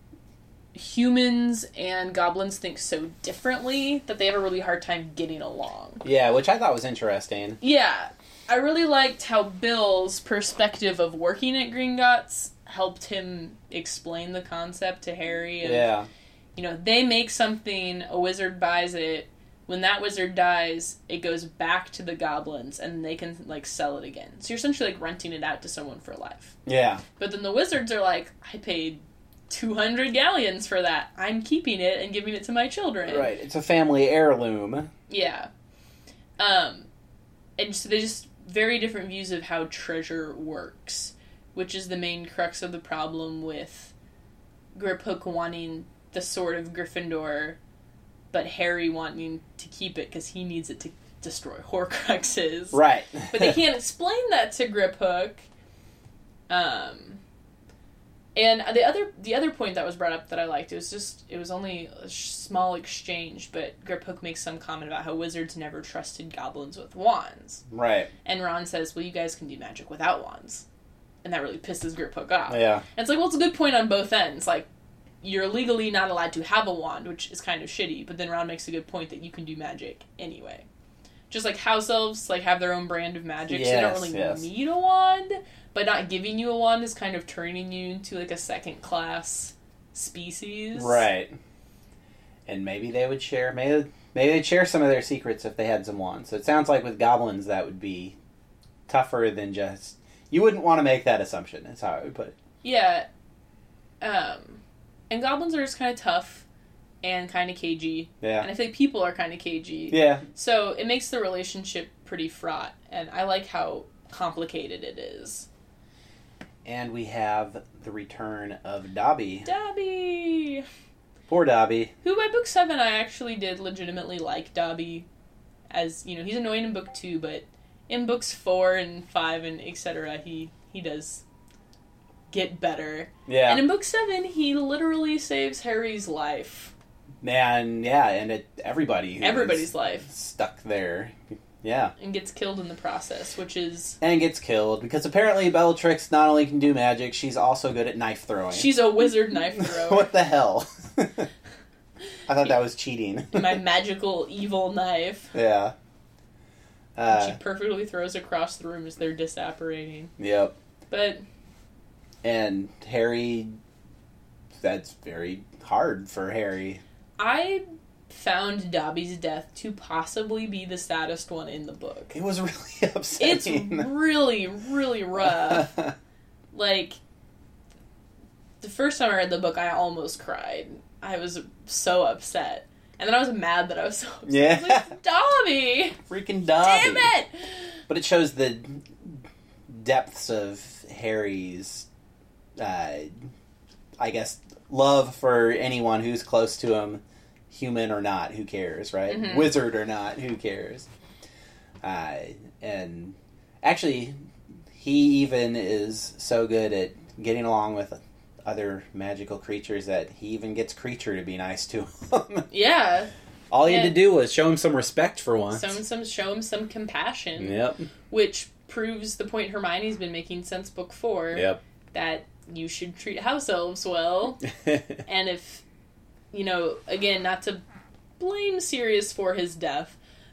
humans and goblins think so differently that they have a really hard time getting along. Yeah, which I thought was interesting. Yeah. I really liked how Bill's perspective of working at Gringotts helped him explain the concept to Harry. And, yeah. You know, they make something, a wizard buys it. When that wizard dies, it goes back to the goblins, and they can, like, sell it again. So you're essentially, like, renting it out to someone for life. Yeah. But then the wizards are like, I paid two hundred galleons for that. I'm keeping it and giving it to my children. Right. It's a family heirloom. Yeah. Um, and so they just very different views of how treasure works, which is the main crux of the problem with Griphook wanting the Sword of Gryffindor, but Harry wanting to keep it because he needs it to destroy Horcruxes. Right. But they can't explain that to Griphook. Um, and the other the other point that was brought up that I liked, it was just, it was only a small exchange, but Griphook makes some comment about how wizards never trusted goblins with wands. Right. And Ron says, well, you guys can do magic without wands. And that really pisses Griphook off. Yeah. And it's like, well, it's a good point on both ends. Like, you're legally not allowed to have a wand, which is kind of shitty, but then Ron makes a good point that you can do magic anyway. Just like house elves, like, have their own brand of magic, yes, so they don't really yes. need a wand, but not giving you a wand is kind of turning you into, like, a second-class species. Right. And maybe they would share, maybe, maybe they'd share some of their secrets if they had some wands. So it sounds like with goblins that would be tougher than just, you wouldn't want to make that assumption, is how I would put it. Yeah. Um... And goblins are just kind of tough and kind of cagey. Yeah. And I think people are kind of cagey. Yeah. So it makes the relationship pretty fraught. And I like how complicated it is. And we have the return of Dobby. Dobby! Poor Dobby. Who by book seven I actually did legitimately like Dobby. As, you know, he's annoying in book two, but in books four and five and et cetera, he, he does get better. Yeah. And in book seven, he literally saves Harry's life. Man, yeah, and it, everybody. Who Everybody's life. Stuck there. Yeah. And gets killed in the process, which is... And gets killed, because apparently Bellatrix not only can do magic, she's also good at knife throwing. She's a wizard knife thrower. What the hell? I thought that was cheating. My magical evil knife. Yeah. Uh, she perfectly throws across the room as they're disapparating. Yep. But... And Harry... That's very hard for Harry. I found Dobby's death to possibly be the saddest one in the book. It was really upsetting. It's really, really rough. Like, the first time I read the book, I almost cried. I was so upset. And then I was mad that I was so upset. Yeah. I was like, Dobby! Freaking Dobby. Damn it! But it shows the depths of Harry's, uh, I guess, love for anyone who's close to him. Human or not, who cares, right? Mm-hmm. Wizard or not, who cares? Uh, and actually, he even is so good at getting along with other magical creatures that he even gets Creature to be nice to him. Yeah. All he yeah. had to do was show him some respect for once. Some, some, show him some compassion. Yep. Which proves the point Hermione's been making since book four. Yep. That you should treat house elves well. And if... You know, again, not to blame Sirius for his death,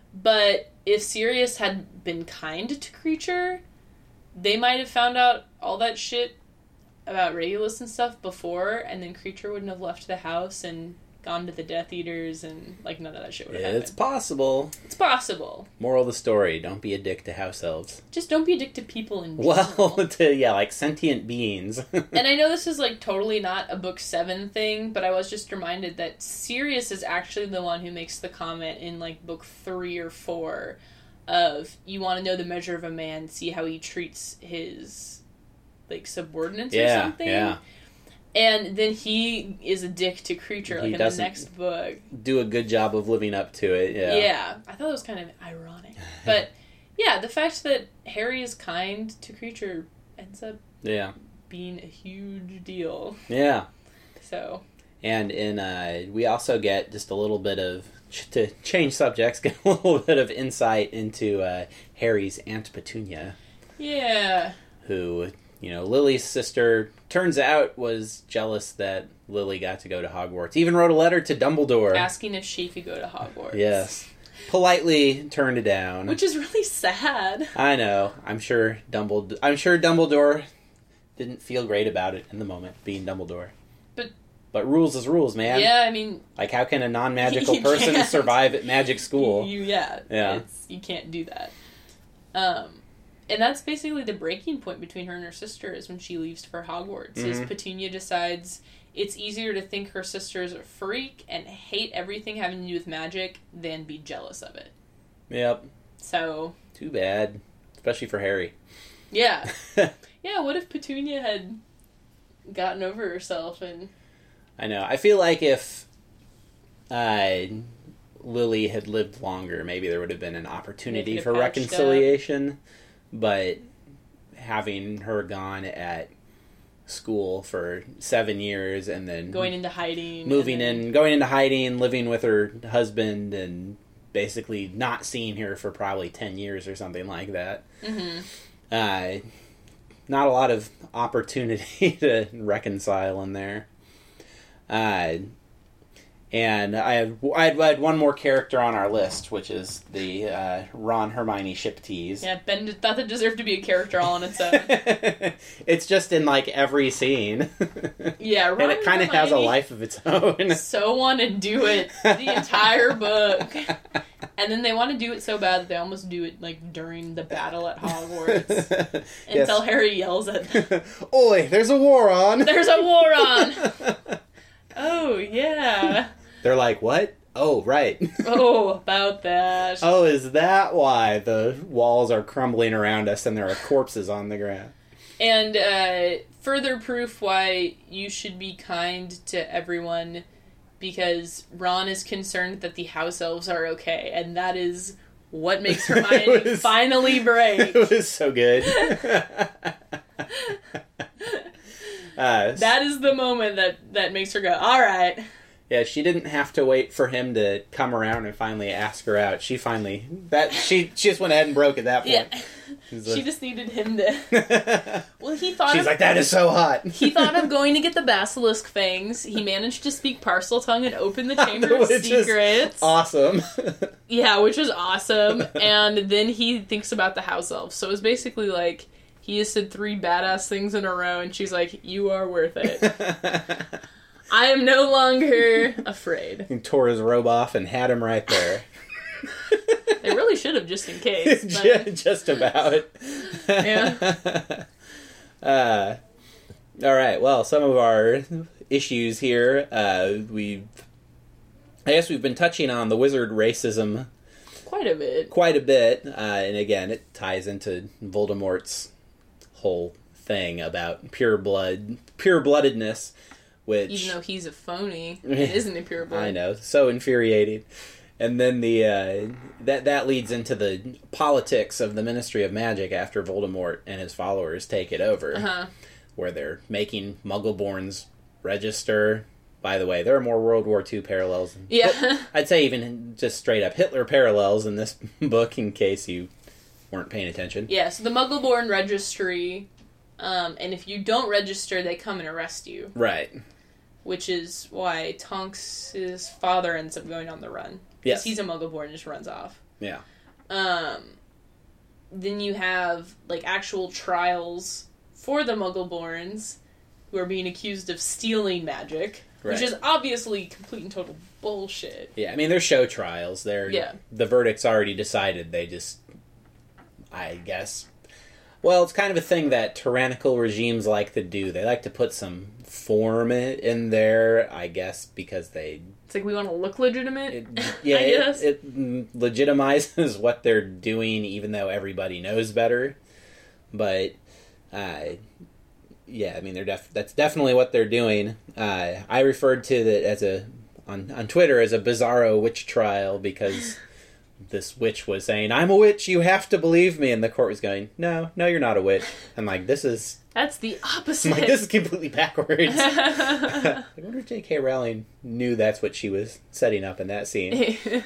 but if Sirius had been kind to Creature, they might have found out all that shit about Regulus and stuff before, and then Creature wouldn't have left the house and gone to the Death Eaters, and, like, none of that shit would have happened. It's possible. It's possible. Moral of the story, don't be a dick to house elves. Just don't be a dick to people in general. Well, to, yeah, like sentient beings. And I know this is, like, totally not a book seven thing, but I was just reminded that Sirius is actually the one who makes the comment in, like, book three or four of, you want to know the measure of a man, see how he treats his, like, subordinates yeah, or something. Yeah, And then he is a dick to Creature, like, he in the next book. Do a good job of living up to it, yeah. Yeah. I thought it was kind of ironic. But, yeah, the fact that Harry is kind to Creature ends up yeah. being a huge deal. Yeah. So. And in, uh, we also get just a little bit of, to change subjects, get a little bit of insight into uh, Harry's Aunt Petunia. Yeah. Who... You know, Lily's sister, turns out, was jealous that Lily got to go to Hogwarts. Even wrote a letter to Dumbledore. Asking if she could go to Hogwarts. Yes. Politely turned it down. Which is really sad. I know. I'm sure Dumbledore, I'm sure Dumbledore didn't feel great about it in the moment, being Dumbledore. But... But rules is rules, man. Yeah, I mean... Like, how can a non-magical person can't. survive at magic school? You, yeah. Yeah. It's, you can't do that. Um... And that's basically the breaking point between her and her sister is when she leaves for Hogwarts. Mm-hmm. Is Petunia decides it's easier to think her sister's a freak and hate everything having to do with magic than be jealous of it. Yep. So... Too bad. Especially for Harry. Yeah. Yeah, what if Petunia had gotten over herself and... I know. I feel like if uh, Lily had lived longer, maybe there would have been an opportunity for reconciliation. Up. But having her gone at school for seven years and then... Going into hiding. Moving then... in, going into hiding, living with her husband, and basically not seeing her for probably ten years or something like that. Mm-hmm. Uh, not a lot of opportunity to reconcile in there. Uh... And I had, I had, I had one more character on our list, which is the uh, Ron Hermione ship tease. Yeah, Ben thought it deserved to be a character all on its own. It's just in, like, every scene. Yeah, Ron and it kind of has a life of its own. So want to do it the entire book. And then they want to do it so bad that they almost do it, like, during the battle at Hogwarts. Until yes. Harry yells at them. Oi, there's a war on! There's a war on! Oh, yeah. They're like, what? Oh, right. Oh, about that. Oh, is that why the walls are crumbling around us and there are corpses on the ground? And uh, further proof why you should be kind to everyone, because Ron is concerned that the house elves are okay, and that is what makes Hermione was, finally break. It was so good. uh, that is the moment that, that makes her go, all right. Yeah, she didn't have to wait for him to come around and finally ask her out. She finally that she she just went ahead and broke at that point. Yeah. She just needed him to. Well, he thought she's of, like, that is so hot. He thought of going to get the basilisk fangs. He managed to speak Parseltongue and open the Chamber of Secrets. Awesome. Yeah, which was awesome. And then he thinks about the house elves. So it was basically like he has said three badass things in a row, and she's like, "You are worth it." I am no longer afraid. He tore his robe off and had him right there. They really should have, just in case. But... just about. Yeah. Uh, all right. Well, some of our issues here. Uh, we've, I guess, we've been touching on the wizard racism quite a bit. Quite a bit, uh, and again, it ties into Voldemort's whole thing about pure blood, pure bloodedness. Which, even though he's a phony, it isn't a pure blood. I know, so infuriating. And then the uh, that that leads into the politics of the Ministry of Magic after Voldemort and his followers take it over, uh-huh. where they're making Muggleborns register. By the way, there are more World War Two parallels. Yeah, I'd say even just straight up Hitler parallels in this book, in case you weren't paying attention. Yeah, so the Muggleborn registry, um, and if you don't register, they come and arrest you. Right. Which is why Tonks' father ends up going on the run. Yes. He's a Muggleborn and just runs off. Yeah. Um, then you have, like, actual trials for the Muggleborns who are being accused of stealing magic, right. Which is obviously complete and total bullshit. Yeah, I mean, they're show trials. They're, yeah. The verdict's already decided. They just, I guess... Well, it's kind of a thing that tyrannical regimes like to do. They like to put some form in there, I guess, because they... It's like we want to look legitimate, it, yeah, I guess. It, it legitimizes what they're doing, even though everybody knows better. But, uh, yeah, I mean, they're def- that's definitely what they're doing. Uh, I referred to it as a on, on Twitter as a bizarro witch trial because... This witch was saying, "I'm a witch, you have to believe me," and the court was going, no, no, you're not a witch. I'm like, this is... That's the opposite. I'm like, this is completely backwards. I wonder if J K Rowling knew that's what she was setting up in that scene.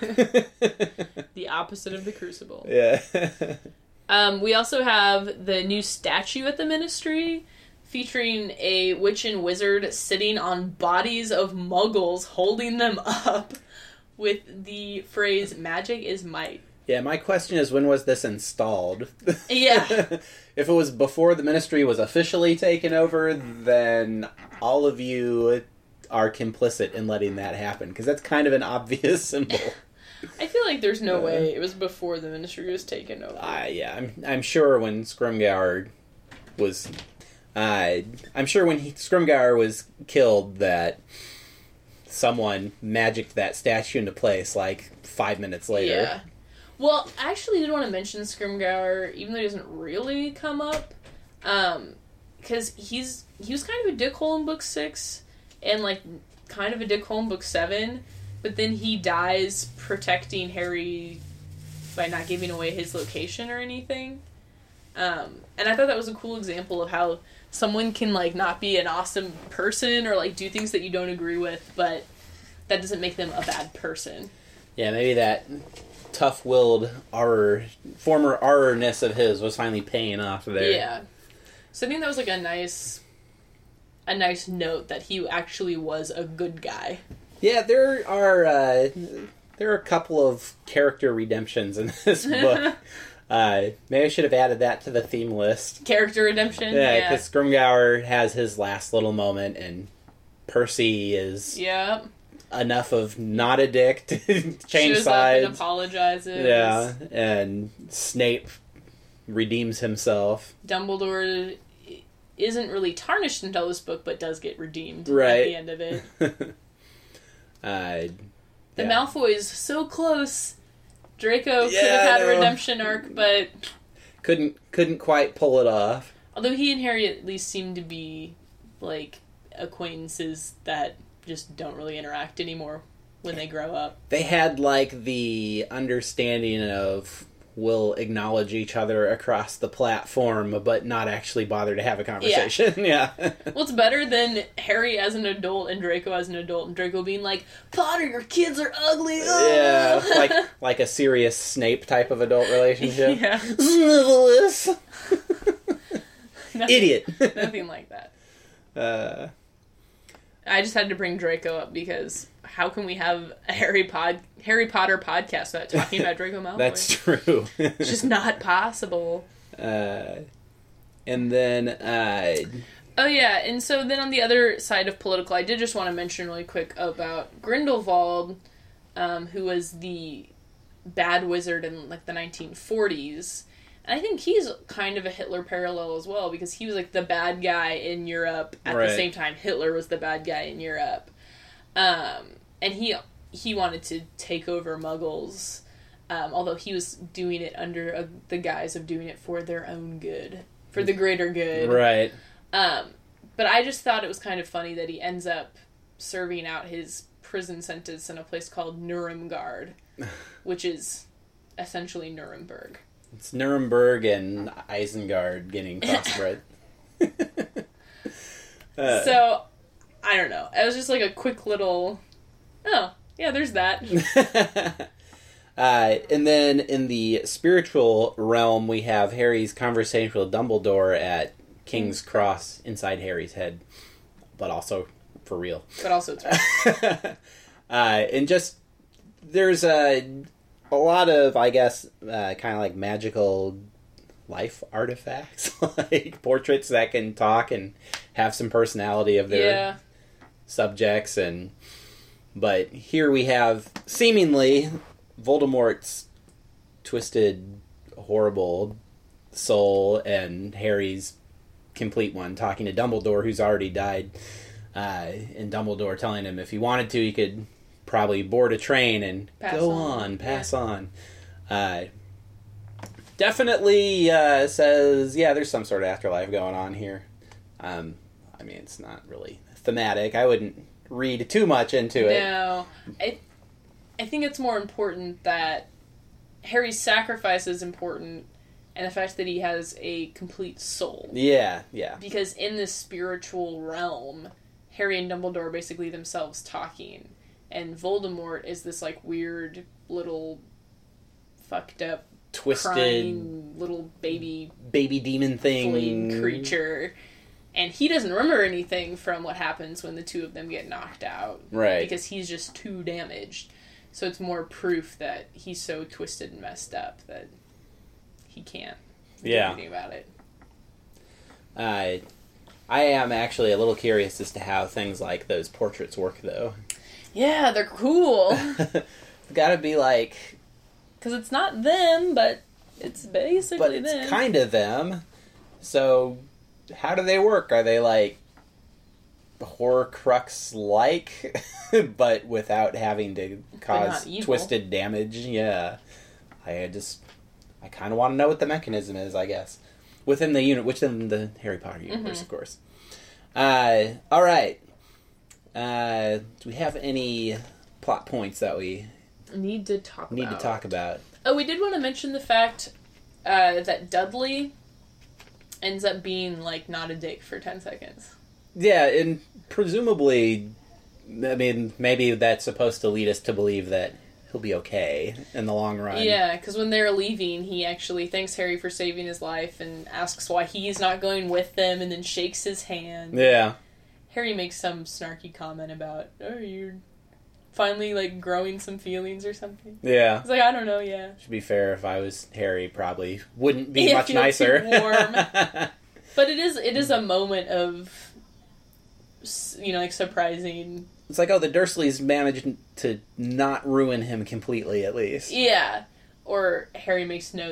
The opposite of the Crucible. Yeah. um, we also have the new statue at the Ministry, featuring a witch and wizard sitting on bodies of muggles, holding them up. With the phrase, magic is might. Yeah, my question is, when was this installed? Yeah. If it was before the Ministry was officially taken over, then all of you are complicit in letting that happen, because that's kind of an obvious symbol. I feel like there's no uh, way it was before the Ministry was taken over. Uh, yeah, I'm, I'm sure when Scrimgeour was... Uh, I'm sure when he, Scrimgeour was killed that... someone magicked that statue into place like five minutes later. Yeah. Well, I actually did want to mention Scrimgeour, even though he doesn't really come up, um, because he's he was kind of a dickhole in book six, and like kind of a dickhole in book seven, but then he dies protecting Harry by not giving away his location or anything. Um, and I thought that was a cool example of how someone can, like, not be an awesome person or, like, do things that you don't agree with, but that doesn't make them a bad person. Yeah, maybe that tough-willed R, former R-ness of his was finally paying off there. Yeah. So I think that was, like, a nice, a nice note that he actually was a good guy. Yeah, there are, uh, there are a couple of character redemptions in this book. Uh, maybe I should have added that to the theme list. Character redemption? Yeah, because yeah. Scrimgeour has his last little moment, and Percy is yep. enough of not a dick to change Shows sides. Up and apologizes. Yeah, and Snape redeems himself. Dumbledore isn't really tarnished until this book, but does get redeemed right. at the end of it. uh, The yeah. Malfoys, so close. Draco Yeah, could have had I a know. redemption arc, but... Couldn't couldn't quite pull it off. Although he and Harry at least seem to be, like, acquaintances that just don't really interact anymore when they grow up. They had, like, the understanding of we'll acknowledge each other across the platform, but not actually bother to have a conversation. Yeah. yeah. What's better than Harry as an adult and Draco as an adult, and Draco being like, Potter, your kids are ugly! Oh! Yeah, like like a serious Snape type of adult relationship. Yeah. Snivellus! Nothing, Idiot! Nothing like that. Uh, I just had to bring Draco up because how can we have a Harry pod Harry Potter podcast without talking about Draco Malfoy? that's true. It's just not possible. Uh, and then, uh, Oh yeah, and so then on the other side of political, I did just want to mention really quick about Grindelwald, um, who was the bad wizard in like the nineteen forties. And I think he's kind of a Hitler parallel as well, because he was like the bad guy in Europe at right. the same time Hitler was the bad guy in Europe. Um, and he he wanted to take over Muggles, um, although he was doing it under a, the guise of doing it for their own good, for the greater good. right. Um, but I just thought it was kind of funny that he ends up serving out his prison sentence in a place called Nuremberg, which is essentially Nuremberg. It's Nuremberg and Isengard getting crossbred. uh, So, I don't know. It was just like a quick little, oh, yeah, there's that. uh, and then in the spiritual realm, we have Harry's conversation with Dumbledore at King's Cross inside Harry's head, but also for real. But also it's right. uh, and just, there's a, a lot of, I guess, uh, kind of like magical life artifacts, like portraits that can talk and have some personality of their Yeah. subjects. And but here we have seemingly Voldemort's twisted, horrible soul and Harry's complete one talking to Dumbledore, who's already died, uh, and Dumbledore telling him if he wanted to, he could probably board a train and Pass go on. on, pass Yeah. on. Uh, definitely uh, says, yeah, there's some sort of afterlife going on here. Um, I mean, it's not really thematic. I wouldn't read too much into it. No. I, I think it's more important that Harry's sacrifice is important, and the fact that he has a complete soul. Yeah, yeah. Because in this spiritual realm, Harry and Dumbledore are basically themselves talking. And Voldemort is this, like, weird little fucked up, Twisted crying little baby baby demon thing. flame creature. And he doesn't remember anything from what happens when the two of them get knocked out. Right. Because he's just too damaged. So it's more proof that he's so twisted and messed up that he can't do Yeah. anything about it. Uh, I am actually a little curious as to how things like those portraits work, though. Yeah, they're cool. It's gotta be like... Because it's not them, but it's basically But it's them. kind of them. So, how do they work? Are they like Horcrux-like, but without having to cause not evil. twisted damage? Yeah. I just... I kind of want to know what the mechanism is, I guess. Within the unit, within the Harry Potter universe, Mm-hmm. of course. Uh, all right. Uh, do we have any plot points that we Need to talk need about. to talk about? Oh, we did want to mention the fact uh, that Dudley ends up being, like, not a dick for ten seconds. Yeah, and presumably, I mean, maybe that's supposed to lead us to believe that he'll be okay in the long run. Yeah, because when they're leaving, he actually thanks Harry for saving his life and asks why he's not going with them and then shakes his hand. Yeah. Harry makes some snarky comment about, oh, you're finally, like, growing some feelings or something. Yeah. He's like, I don't know, yeah. To be fair, if I was Harry, probably wouldn't be Yeah, much feel too nicer. warm. But it is it is a moment of, you know, like, surprising. It's like, oh, the Dursleys managed to not ruin him completely, at least. Yeah. Or Harry makes note that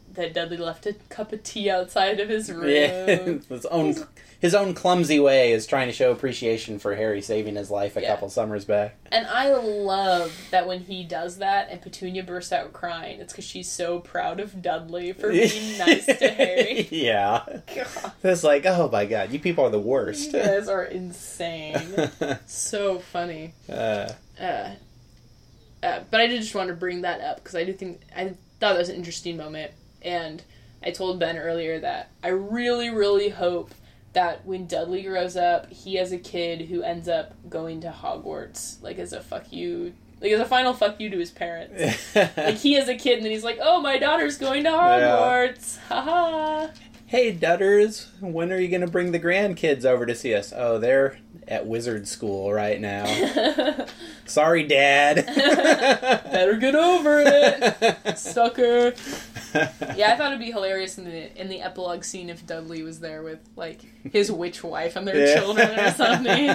that Dudley left a cup of tea outside of his room. Yeah, his own his own clumsy way is trying to show appreciation for Harry saving his life a yeah. couple summers back. And I love that when he does that and Petunia bursts out crying, it's because she's so proud of Dudley for being nice to Harry. Yeah. God. It's like, oh my god, you people are the worst. You guys are insane. So funny. Uh, uh, uh, but I did just want to bring that up because I do think, I thought that was an interesting moment. And I told Ben earlier that I really, really hope that when Dudley grows up, he has a kid who ends up going to Hogwarts, like, as a fuck you, like, as a final fuck you to his parents. Like, he has a kid, and then he's like, oh, my daughter's going to Hogwarts, yeah. haha. Hey, Dudders, when are you going to bring the grandkids over to see us? Oh, they're at wizard school right now. Sorry, Dad. Better get over it, sucker. Yeah, I thought it'd be hilarious in the in the epilogue scene if Dudley was there with, like, his witch wife and their yeah. children or something.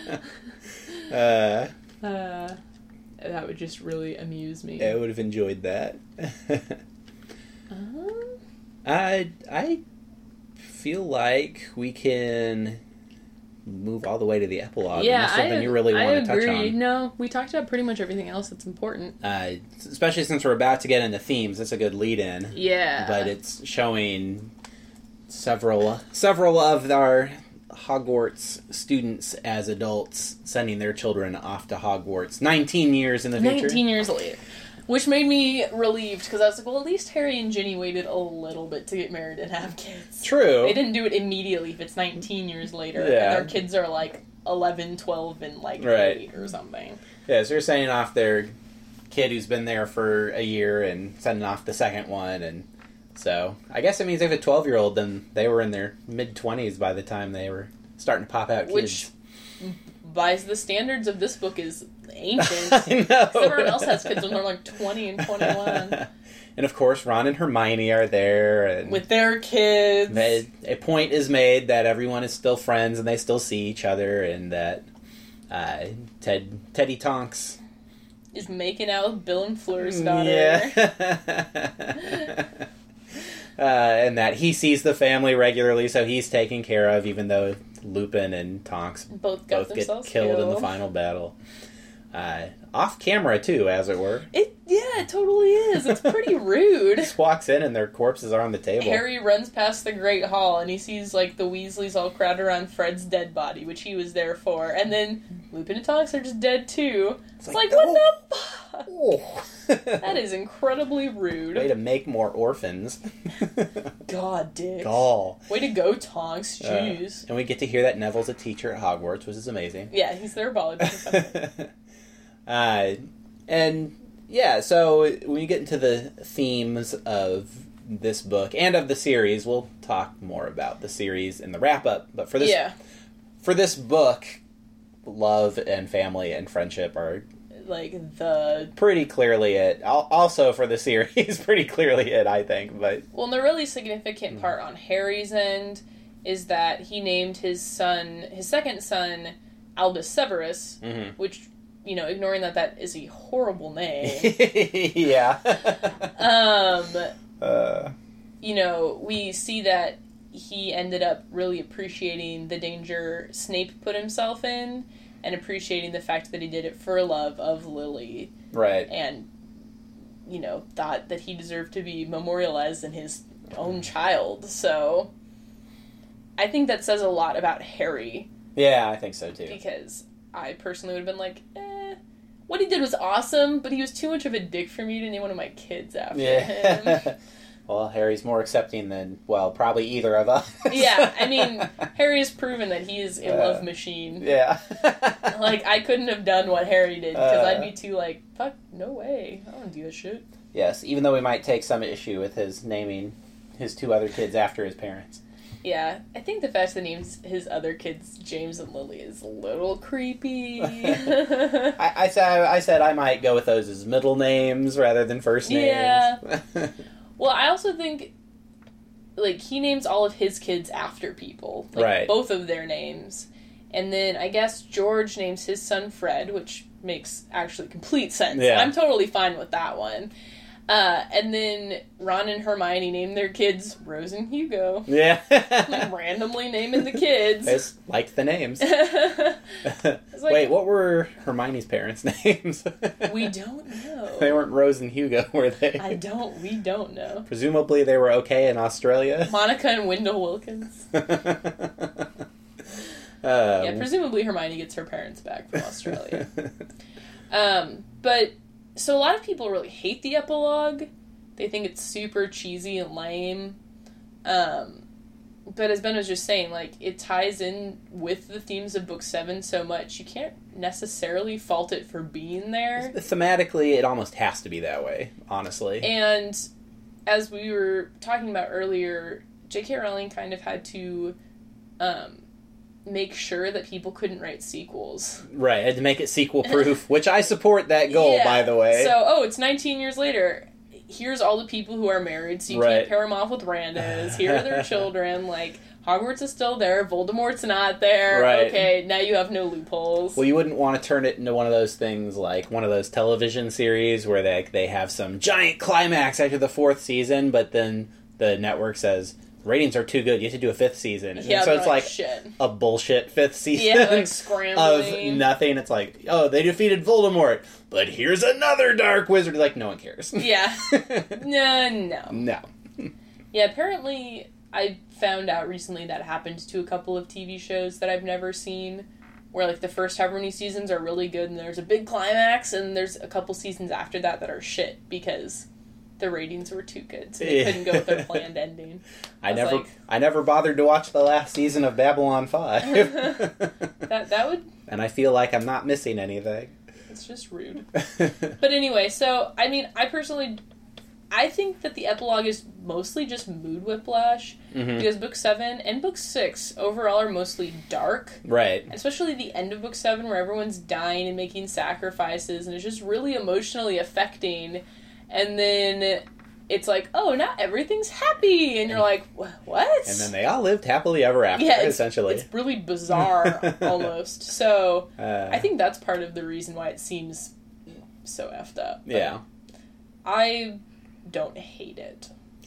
Uh, uh, that would just really amuse me. I would have enjoyed that. uh-huh. I I feel like we can move all the way to the epilogue. Yeah, unless something I, you really I want to agree. touch on. No, we talked about pretty much everything else that's important. Uh, especially since we're about to get into themes, it's a good lead-in. Yeah. But it's showing several several of our Hogwarts students as adults sending their children off to Hogwarts nineteen years in the future. nineteen years later. Which made me relieved, because I was like, well, at least Harry and Ginny waited a little bit to get married and have kids. True. They didn't do it immediately if it's nineteen years later. Yeah. And their kids are, like, eleven, twelve, and, like, right. eight or something. Yeah, so you're sending off their kid who's been there for a year and sending off the second one, and so I guess it means they have a twelve-year-old, then they were in their mid-twenties by the time they were starting to pop out kids. Which, by the standards of this book, is ancient. I know. Everyone else has kids when they're like twenty and twenty-one. And of course, Ron and Hermione are there. And with their kids. They, a point is made that everyone is still friends and they still see each other, and that uh, Ted Teddy Tonks is making out with Bill and Fleur's daughter. Yeah. uh, and that he sees the family regularly, so he's taken care of, even though Lupin and Tonks both, got both get killed, killed in the final battle. Uh, off camera, too, as it were. It Yeah, it totally is. It's pretty rude. Just walks in and their corpses are on the table. Harry runs past the Great Hall and he sees, like, the Weasleys all crowded around Fred's dead body, which he was there for. And then Lupin and Tonks are just dead, too. It's, it's like, like, what oh. the fuck? Oh. That is incredibly rude. Way to make more orphans. God, Dick. Gall. Way to go, Tonks. Jeez. Uh, and we get to hear that Neville's a teacher at Hogwarts, which is amazing. Yeah, he's their volleyball. uh, and, yeah, so when you get into the themes of this book and of the series, we'll talk more about the series in the wrap-up. But for this, yeah. for this book, love and family and friendship are... like the pretty clearly it. Also for the series, pretty clearly it, I think. But well, and the really significant part on Harry's end is that he named his son, his second son, Albus Severus, mm-hmm. which, you know, ignoring that that is a horrible name. Yeah. um. Uh. You know, we see that he ended up really appreciating the danger Snape put himself in. And appreciating the fact that he did it for love of Lily. Right. And, you know, thought that he deserved to be memorialized in his own child. So, I think that says a lot about Harry. Yeah, I think so, too. Because I personally would have been like, eh, what he did was awesome, but he was too much of a dick for me to name one of my kids after yeah. him. Well, Harry's more accepting than, well, probably either of us. Yeah, I mean, Harry has proven that he is a uh, love machine. Yeah. Like, I couldn't have done what Harry did, because uh, I'd be too like, fuck, no way, I don't do that shit. Yes, even though we might take some issue with his naming his two other kids after his parents. Yeah, I think the fact that he names his other kids James and Lily is a little creepy. I, I, said, I said I might go with those as middle names rather than first names. Yeah. Well, I also think, like, he names all of his kids after people. Like, right. Both of their names. And then, I guess, George names his son Fred, which makes actually complete sense. Yeah. I'm totally fine with that one. Uh, and then Ron and Hermione named their kids Rose and Hugo. Yeah. Like, randomly naming the kids. I just liked the names. like, Wait, what were Hermione's parents' names? We don't know. They weren't Rose and Hugo, were they? I don't. We don't know. Presumably they were okay in Australia. Monica and Wendell Wilkins. um, yeah, presumably Hermione gets her parents back from Australia. um, but... So a lot of people really hate the epilogue. They think it's super cheesy and lame. Um, but as Ben was just saying, like, it ties in with the themes of Book seven so much, you can't necessarily fault it for being there. Thematically, it almost has to be that way, honestly. And as we were talking about earlier, J K. Rowling kind of had to... Um, make sure that people couldn't write sequels. Right, had to make it sequel-proof, which I support that goal, yeah. by the way. So, oh, it's nineteen years later. Here's all the people who are married, so you right. can't pair them off with randos. Here are their children. Like, Hogwarts is still there. Voldemort's not there. Right. Okay, now you have no loopholes. Well, you wouldn't want to turn it into one of those things like one of those television series where they, they have some giant climax after the fourth season, but then the network says... ratings are too good. You have to do a fifth season. And yeah, so it's like shit. a bullshit fifth season. Yeah, like scrambling. Of nothing. It's like, oh, they defeated Voldemort, but here's another dark wizard. Like, no one cares. Yeah. no, no. No. Yeah, apparently I found out recently that happened to a couple of T V shows that I've never seen, where, like, the first however many seasons are really good, and there's a big climax, and there's a couple seasons after that that are shit, because... the ratings were too good, so they yeah. couldn't go with their planned ending. I, I never, like, I never bothered to watch the last season of Babylon five. that that would, and I feel like I'm not missing anything. It's just rude. But anyway, so I mean, I personally, I think that the epilogue is mostly just mood whiplash, mm-hmm. because book seven and book six overall are mostly dark, right? Especially the end of book seven, where everyone's dying and making sacrifices, and it's just really emotionally affecting. And then it's like, oh, now everything's happy. And you're like, what? And then they all lived happily ever after, yeah, it's, essentially. It's really bizarre, almost. So, uh, I think that's part of the reason why it seems so effed up. But yeah. I don't hate it.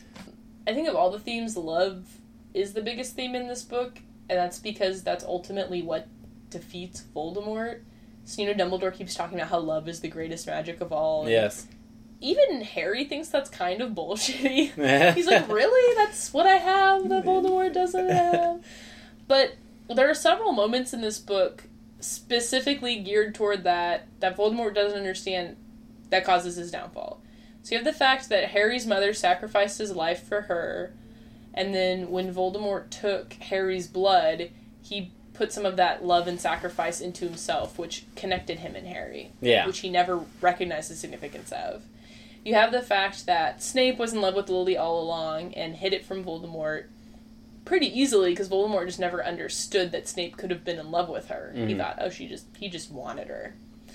I think of all the themes, love is the biggest theme in this book. And that's because that's ultimately what defeats Voldemort. So, you know, Dumbledore keeps talking about how love is the greatest magic of all. And yes. even Harry thinks that's kind of bullshitty. He's like, really? That's what I have that Voldemort doesn't have? But there are several moments in this book specifically geared toward that, that Voldemort doesn't understand, that causes his downfall. So you have the fact that Harry's mother sacrificed his life for her, and then when Voldemort took Harry's blood, he put some of that love and sacrifice into himself, which connected him and Harry. Yeah. Which he never recognized the significance of. You have the fact that Snape was in love with Lily all along and hid it from Voldemort pretty easily, because Voldemort just never understood that Snape could have been in love with her. Mm-hmm. He thought, oh, she just he just wanted her.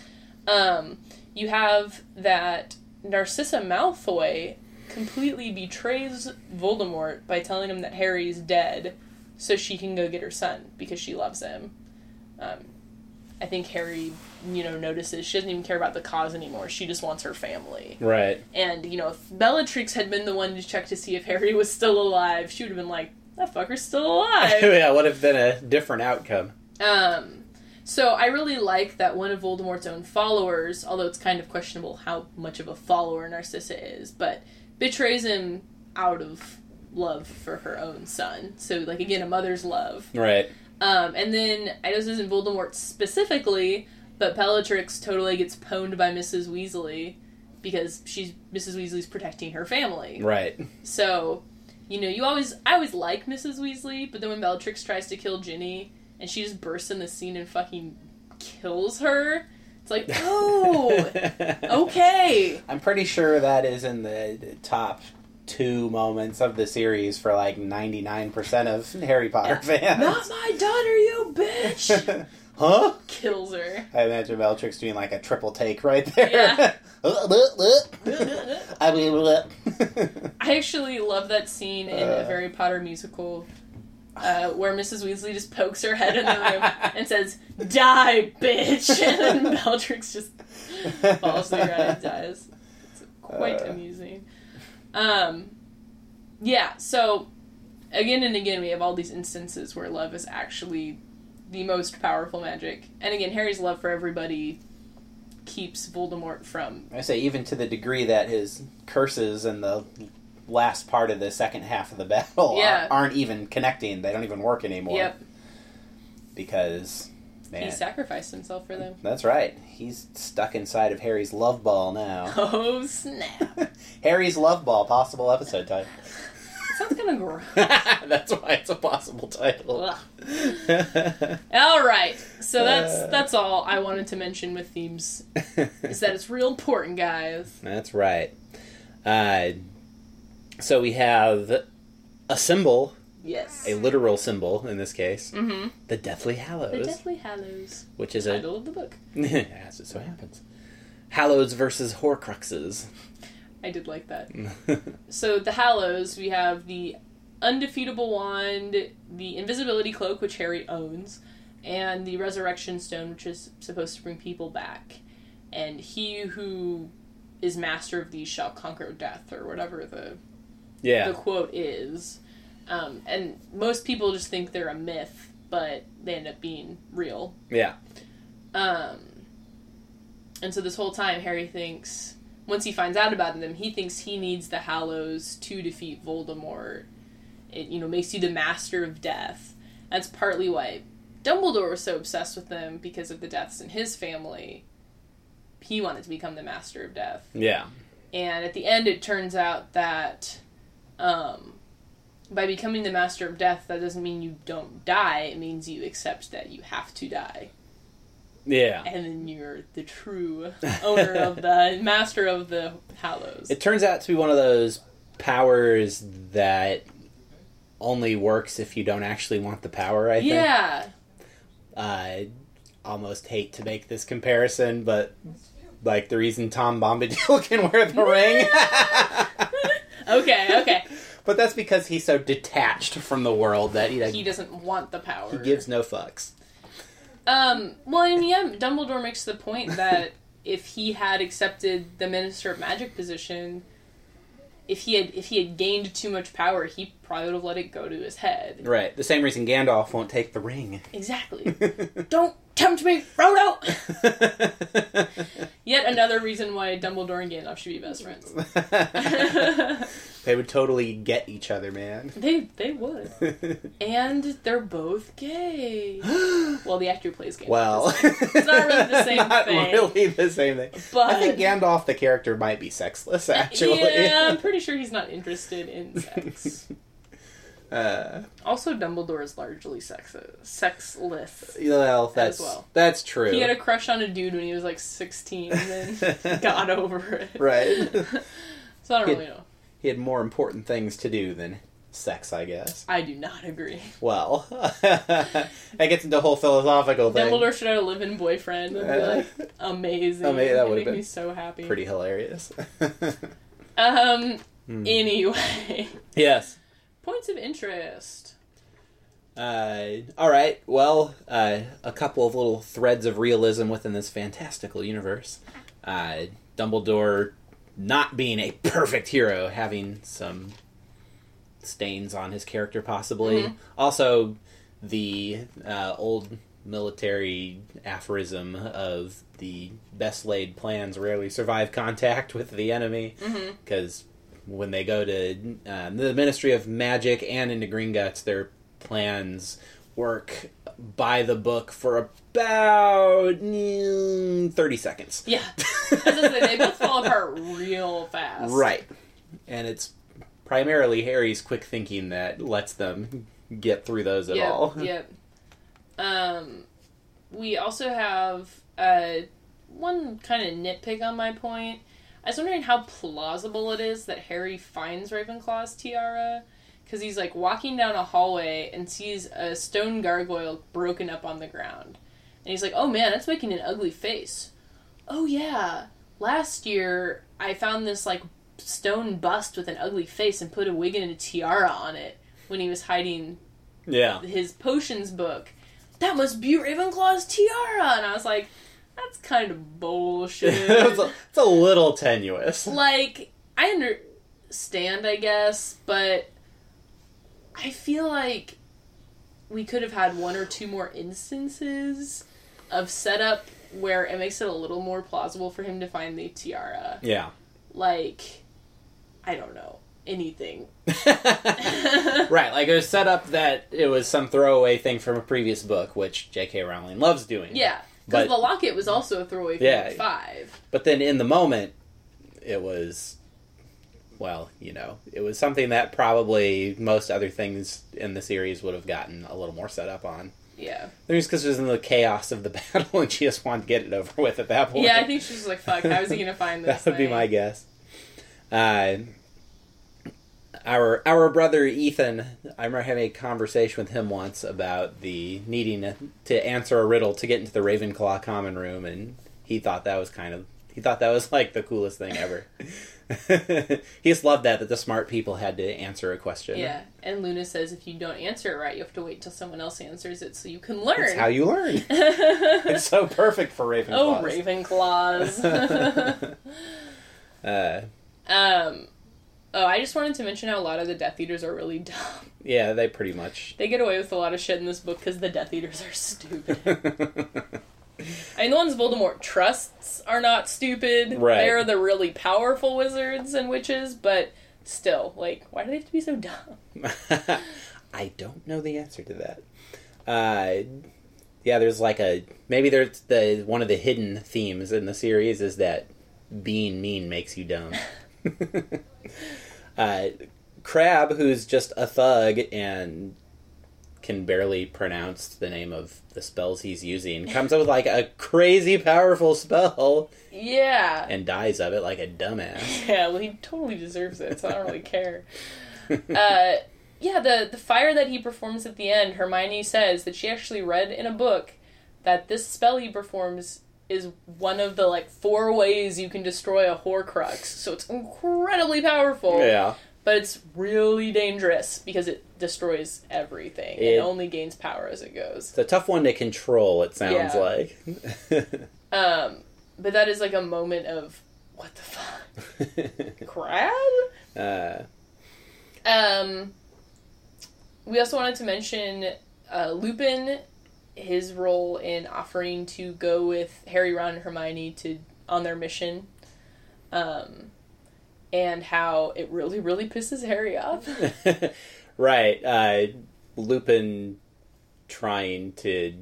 Um, you have that Narcissa Malfoy completely betrays Voldemort by telling him that Harry's dead so she can go get her son because she loves him. Um, I think Harry, you know, notices she doesn't even care about the cause anymore. She just wants her family. Right. And, you know, if Bellatrix had been the one to check to see if Harry was still alive, she would have been like, that fucker's still alive. Yeah, would have been a different outcome. Um, so I really like that one of Voldemort's own followers, although it's kind of questionable how much of a follower Narcissa is, but betrays him out of love for her own son. So, like, again, a mother's love. Right. Um, and then, I know this isn't Voldemort specifically, but Bellatrix totally gets pwned by Missus Weasley because she's Missus Weasley's protecting her family. Right. So, you know, you always, I always like Missus Weasley, but then when Bellatrix tries to kill Ginny, and she just bursts in the scene and fucking kills her, it's like, oh, okay. I'm pretty sure that is in the top two moments of the series for like ninety-nine percent of Harry Potter yeah. fans. Not my daughter, you bitch! Huh? Kills her. I imagine Bellatrix doing like a triple take right there. Yeah. I mean, I actually love that scene in uh, a Harry Potter musical uh, where Missus Weasley just pokes her head in the room and says, "Die, bitch!" And then Bellatrix just falls to the ground and dies. It's a quite uh. amusing. Um, yeah, so again and again we have all these instances where love is actually the most powerful magic. And again, Harry's love for everybody keeps Voldemort from... I say, even to the degree that his curses in the last part of the second half of the battle yeah. aren't even connecting. They don't even work anymore. Yep. Because, man... He sacrificed himself for them. That's right. He's stuck inside of Harry's love ball now. Oh, snap. Harry's love ball, possible episode title. Sounds kind of gross. That's why it's a possible title. All right, so that's uh, that's all I wanted to mention with themes. Is that it's real important, guys. That's right. Uh, so we have a symbol. Yes. A literal symbol in this case. Mm-hmm. The Deathly Hallows. The Deathly Hallows. Which is the a title of the book. As it so happens. Hallows versus Horcruxes. I did like that. So, the Hallows, we have the Undefeatable Wand, the Invisibility Cloak, which Harry owns, and the Resurrection Stone, which is supposed to bring people back. And he who is master of these shall conquer death, or whatever the, yeah. the quote is. Um, and most people just think they're a myth, but they end up being real. Yeah. Um, and so this whole time, Harry thinks... Once he finds out about them, he thinks he needs the Hallows to defeat Voldemort. It, you know, makes you the master of death. That's partly why Dumbledore was so obsessed with them, because of the deaths in his family. He wanted to become the master of death. Yeah. And at the end, it turns out that um, by becoming the master of death, that doesn't mean you don't die. It means you accept that you have to die. Yeah. And then you're the true owner of the... master of the Hallows. It turns out to be one of those powers that only works if you don't actually want the power, I think. Yeah. I almost hate to make this comparison, but, like, the reason Tom Bombadil can wear the ring... okay, okay. But that's because he's so detached from the world that he... Like, he doesn't want the power. He gives no fucks. Um, well, and yeah, Dumbledore makes the point that if he had accepted the Minister of Magic position, if he had if he had gained too much power, he probably would have let it go to his head. Right. The same reason Gandalf won't take the ring. Exactly. Don't tempt me, Frodo! Yet another reason why Dumbledore and Gandalf should be best friends. They would totally get each other, man. They they would. And they're both gay. Well, the actor who plays Gandalf. Well, it's not really the same not thing. Not really the same thing. But I think Gandalf, the character, might be sexless, actually. Yeah, I'm pretty sure he's not interested in sex. Uh, also, Dumbledore is largely sex sexless. Well, that's as well. That's true. He had a crush on a dude when he was like sixteen, and then got over it. Right. So I don't he really had, know. He had more important things to do than sex, I guess. I do not agree. Well, that gets into a whole philosophical thing. Dumbledore should have a live-in boyfriend. It would be like amazing. Amazing. That would make have been me so happy. Pretty hilarious. um. Hmm. Anyway. Yes. Points of interest. Uh, alright, well, uh, a couple of little threads of realism within this fantastical universe. Uh, Dumbledore not being a perfect hero, having some stains on his character, possibly. Mm-hmm. Also, the uh, old military aphorism of the best laid plans rarely survive contact with the enemy, because... Mm-hmm. When they go to uh, the Ministry of Magic and into Gringotts, their plans work by the book for about mm, thirty seconds. Yeah. As I say, they both fall apart real fast. Right. And it's primarily Harry's quick thinking that lets them get through those at yep, all. Yep. Um, we also have uh, one kind of nitpick on my point. I was wondering how plausible it is that Harry finds Ravenclaw's tiara, because he's like walking down a hallway and sees a stone gargoyle broken up on the ground. And he's like, oh man, that's making an ugly face. Oh yeah, last year I found this like stone bust with an ugly face and put a wig and a tiara on it when he was hiding yeah. his potions book. That must be Ravenclaw's tiara! And I was like... That's kind of bullshit. it's, a, it's a little tenuous. Like, I understand, I guess, but I feel like we could have had one or two more instances of setup where it makes it a little more plausible for him to find the tiara. Yeah. Like, I don't know, anything. Right, like it was set up that it was some throwaway thing from a previous book, which J K. Rowling loves doing. Yeah, because the locket was also a throwaway from yeah, five. But then in the moment, it was, well, you know, it was something that probably most other things in the series would have gotten a little more set up on. Yeah. Maybe it's because it was in the chaos of the battle and she just wanted to get it over with at that point. Yeah, I think she was like, fuck, how is he going to find this That would thing? be my guess. Uh, our our brother Ethan, I remember having a conversation with him once about the needing to answer a riddle to get into the Ravenclaw common room, and he thought that was kind of, he thought that was like the coolest thing ever. He just loved that, that the smart people had to answer a question. Yeah, and Luna says if you don't answer it right, you have to wait till someone else answers it so you can learn. That's how you learn. It's so perfect for Ravenclaws. Oh, Ravenclaws. uh, um, oh, I just wanted to mention how a lot of the Death Eaters are really dumb. Yeah, they pretty much... They get away with a lot of shit in this book because the Death Eaters are stupid. I mean, the ones Voldemort trusts are not stupid. Right. They're the really powerful wizards and witches, but still, like, why do they have to be so dumb? I don't know the answer to that. Uh, yeah, there's like a... Maybe there's the one of the hidden themes in the series is that being mean makes you dumb. uh, Crabbe, who's just a thug and can barely pronounce the name of the spells he's using, comes up with like a crazy powerful spell. Yeah. And dies of it like a dumbass. Yeah, well, he totally deserves it, so I don't really care. Uh, yeah, the, the fire that he performs at the end, Hermione says that she actually read in a book that this spell he performs is one of the, like, four ways you can destroy a Horcrux. So it's incredibly powerful. Yeah. But it's really dangerous because it destroys everything. It, it only gains power as it goes. It's a tough one to control, it sounds yeah. like. um, but that is like a moment of, what the fuck? Crabbe? Uh, um, we also wanted to mention uh, Lupin, his role in offering to go with Harry, Ron, and Hermione to on their mission. Um... And how it really, really pisses Harry off. Right. Uh, Lupin trying to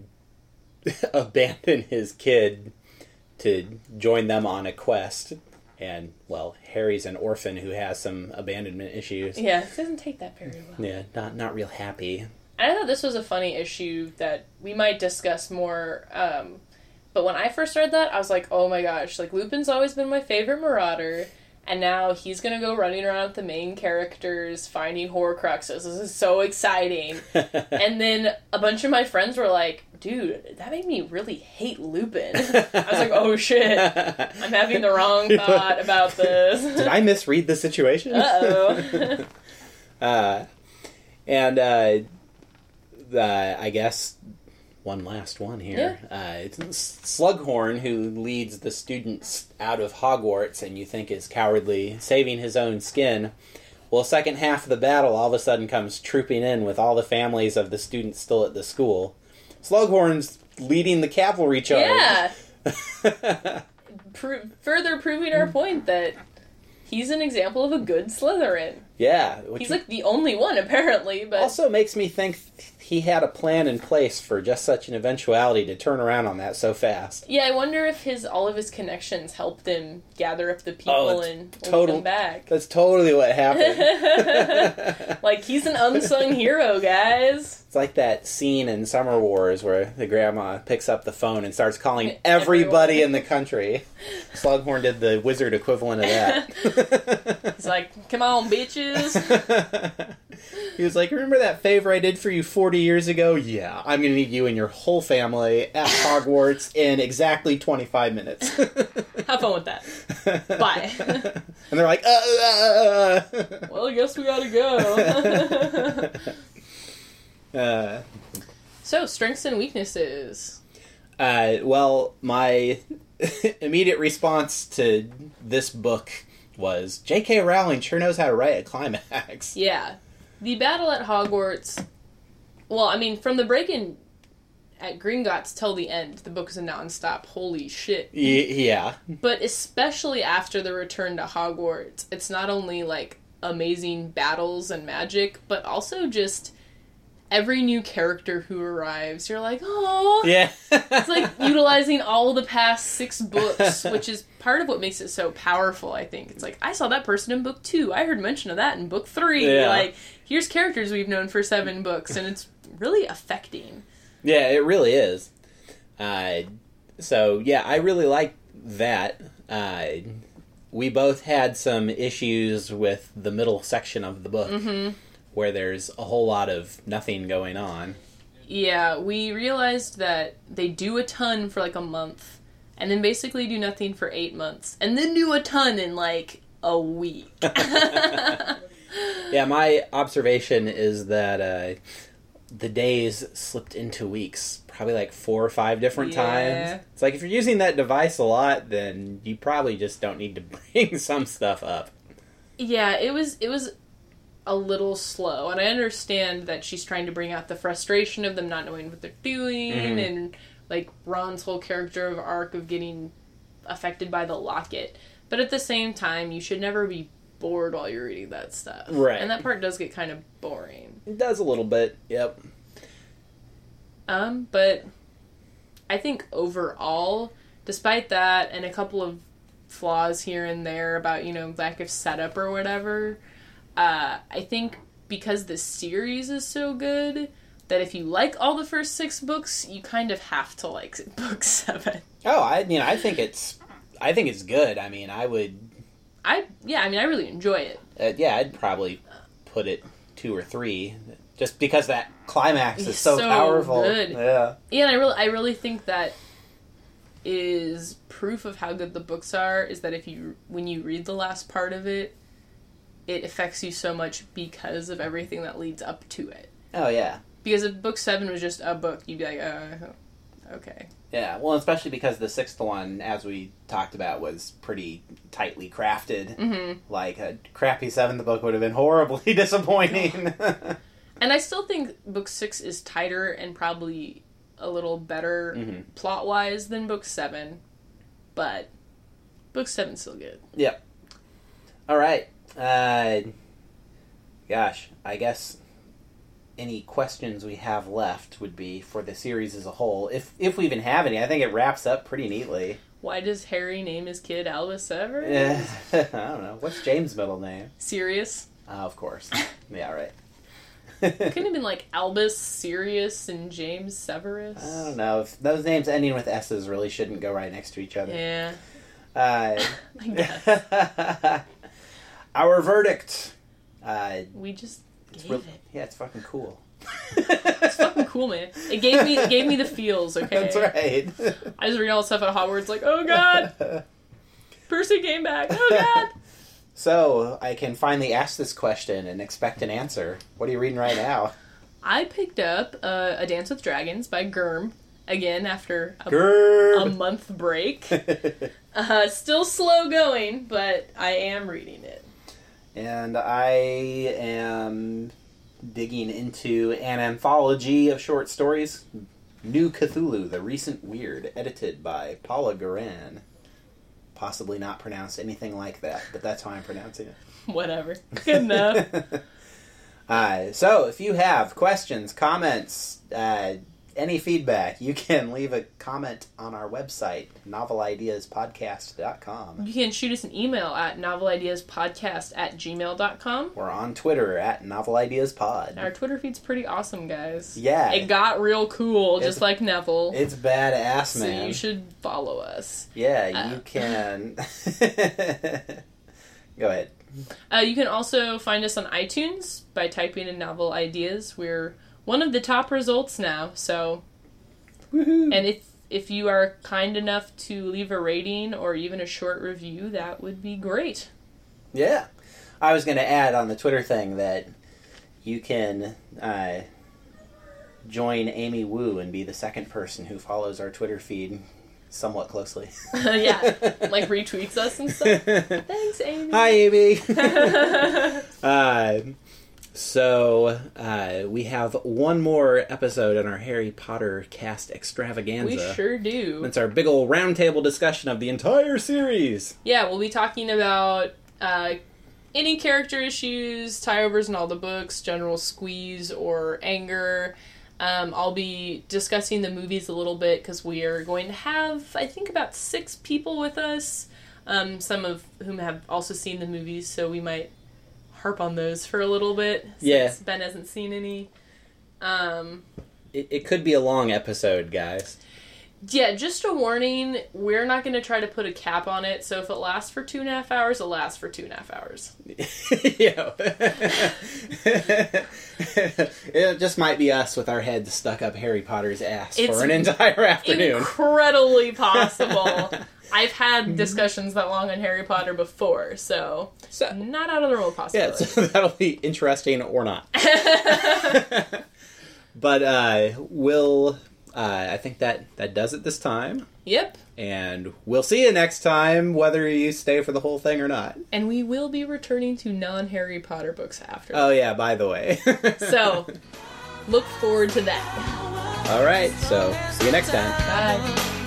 abandon his kid to join them on a quest. And, well, Harry's an orphan who has some abandonment issues. Yeah, it doesn't take that very well. Yeah, not not real happy. And I thought this was a funny issue that we might discuss more. Um, but when I first read that, I was like, oh my gosh, like, Lupin's always been my favorite Marauder. And now he's going to go running around with the main characters, finding Horcruxes. This is so exciting. And then a bunch of my friends were like, dude, that made me really hate Lupin. I was like, oh shit, I'm having the wrong thought about this. Did I misread the situation? Uh-oh. uh, and uh, the, I guess... One last one here. Yeah. Uh, it's Slughorn, who leads the students out of Hogwarts and you think is cowardly, saving his own skin. Well, second half of the battle all of a sudden comes trooping in with all the families of the students still at the school. Slughorn's leading the cavalry charge. Yeah. Pro- further proving our point that he's an example of a good Slytherin. Yeah. He's like the only one, apparently, but... Also makes me think he had a plan in place for just such an eventuality to turn around on that so fast. Yeah, I wonder if his all of his connections helped him gather up the people oh, and total, lead them back. That's totally what happened. Like, he's an unsung hero, guys. It's like that scene in Summer Wars where the grandma picks up the phone and starts calling everybody in the country. Slughorn did the wizard equivalent of that. He's like, come on, bitches. He was like, remember that favor I did for you forty years ago? Yeah, I'm going to need you and your whole family at Hogwarts in exactly twenty-five minutes. Have fun with that. Bye. And they're like, uh, uh, uh. Well, I guess we gotta go. uh, so, strengths and weaknesses. Uh, well, my immediate response to this book was J K. Rowling sure knows how to write a climax. Yeah. The battle at Hogwarts, well, I mean, from the break-in at Gringotts till the end, the book is a non-stop holy shit. Y- yeah. But especially after the return to Hogwarts, it's not only, like, amazing battles and magic, but also just every new character who arrives, you're like, oh. Yeah. It's like utilizing all the past six books, which is part of what makes it so powerful, I think. It's like, I saw that person in book two. I heard mention of that in book three. Yeah. Like, here's characters we've known for seven books, and it's really affecting. Yeah, it really is. Uh, so, yeah, I really like that. Uh, we both had some issues with the middle section of the book, Mm-hmm. where there's a whole lot of nothing going on. Yeah, we realized that they do a ton for like a month, and then basically do nothing for eight months, and then do a ton in like a week. Yeah, my observation is that uh, the days slipped into weeks, probably like four or five different Yeah. times. It's like if you're using that device a lot, then you probably just don't need to bring some stuff up. Yeah, it was it was a little slow, and I understand that she's trying to bring out the frustration of them not knowing what they're doing, Mhm. and like Ron's whole character of arc of getting affected by the locket. But at the same time, you should never be bored while you're reading that stuff. Right. And that part does get kind of boring. It does a little bit, yep. Um, but I think overall, despite that and a couple of flaws here and there about, you know, lack of setup or whatever, uh, I think because the series is so good that if you like all the first six books, you kind of have to like book seven. Oh, I mean, I think it's, I think it's good. I mean, I would, I, yeah, I mean, I really enjoy it. uh, yeah, I'd probably put it two or three, just because that climax is It's so, so powerful. good. Yeah. Yeah, and I really, I really think that is proof of how good the books are, is that if you, when you read the last part of it, it affects you so much because of everything that leads up to it. Oh, yeah. Because if book seven was just a book, you'd be like, uh, okay. Yeah, well, especially because the sixth one, as we talked about, was pretty tightly crafted. Mm-hmm. Like, a crappy seventh book would have been horribly disappointing. And I still think book six is tighter and probably a little better mm-hmm. plot-wise than book seven. But book seven's still good. Yep. All right. Uh, gosh, I guess any questions we have left would be for the series as a whole. If if we even have any, I think it wraps up pretty neatly. Why does Harry name his kid Albus Severus? Yeah, I don't know. What's James' middle name? Sirius? Uh, of course. Yeah, right. Couldn't have been like Albus, Sirius, and James Severus. I don't know. If those names ending with S's really shouldn't go right next to each other. Yeah. Uh, I guess. Our verdict. Uh, We just it's gave real, it. yeah, it's fucking cool. It's fucking cool, man. It gave me it gave me the feels, okay? That's right. I was reading all the stuff at Hogwarts like, oh god! Percy came back, oh god! So, I can finally ask this question and expect an answer. What are you reading right now? I picked up uh, A Dance with Dragons by Gurm, again after a, Grrr. a month break. Uh, still slow going, but I am reading it. And I am digging into an anthology of short stories, New Cthulhu, The Recent Weird, edited by Paula Guerin. Possibly not pronounced anything like that, but that's how I'm pronouncing it. Whatever. Good enough. uh, so, if you have questions, comments, uh, any feedback, you can leave a comment on our website, novel ideas podcast dot com. You can shoot us an email at novelideaspodcast at gmail dot com. We're on Twitter at novelideaspod. Our Twitter feed's pretty awesome, guys. Yeah. It got real cool, It's- just like Neville. It's badass, So man. you should follow us. Yeah, Uh, you can. Go ahead. Uh, you can also find us on iTunes by typing in Novel Ideas. We're one of the top results now, so... Woohoo. And if if you are kind enough to leave a rating or even a short review, that would be great. Yeah. I was going to add on the Twitter thing that you can uh, join Amy Wu and be the second person who follows our Twitter feed. somewhat closely. Yeah, like retweets us and stuff. Thanks, Amy. Hi, Amy. uh, so uh, we have one more episode in our Harry Potter cast extravaganza. We sure do. It's our big old roundtable discussion of the entire series. Yeah, we'll be talking about uh, any character issues, tie-overs in all the books, general squeeze or anger. Um, I'll be discussing the movies a little bit because we are going to have, I think, about six people with us, um, some of whom have also seen the movies, so we might harp on those for a little bit since yeah. Ben hasn't seen any. Um, it, it could be a long episode, guys. Yeah, just a warning, we're not going to try to put a cap on it, so if it lasts for two and a half hours, it lasts for two and a half hours. Yeah. It just might be us with our heads stuck up Harry Potter's ass it's for an entire afternoon. Incredibly possible. I've had discussions that long on Harry Potter before, so, so not out of the realm of possibility. Yeah, so that'll be interesting or not. But uh, we'll... Uh, I think that, that does it this time. Yep. And we'll see you next time, whether you stay for the whole thing or not. And we will be returning to non-Harry Potter books after. Oh, yeah, by the way. So, look forward to that. All right, so see you next time. Bye.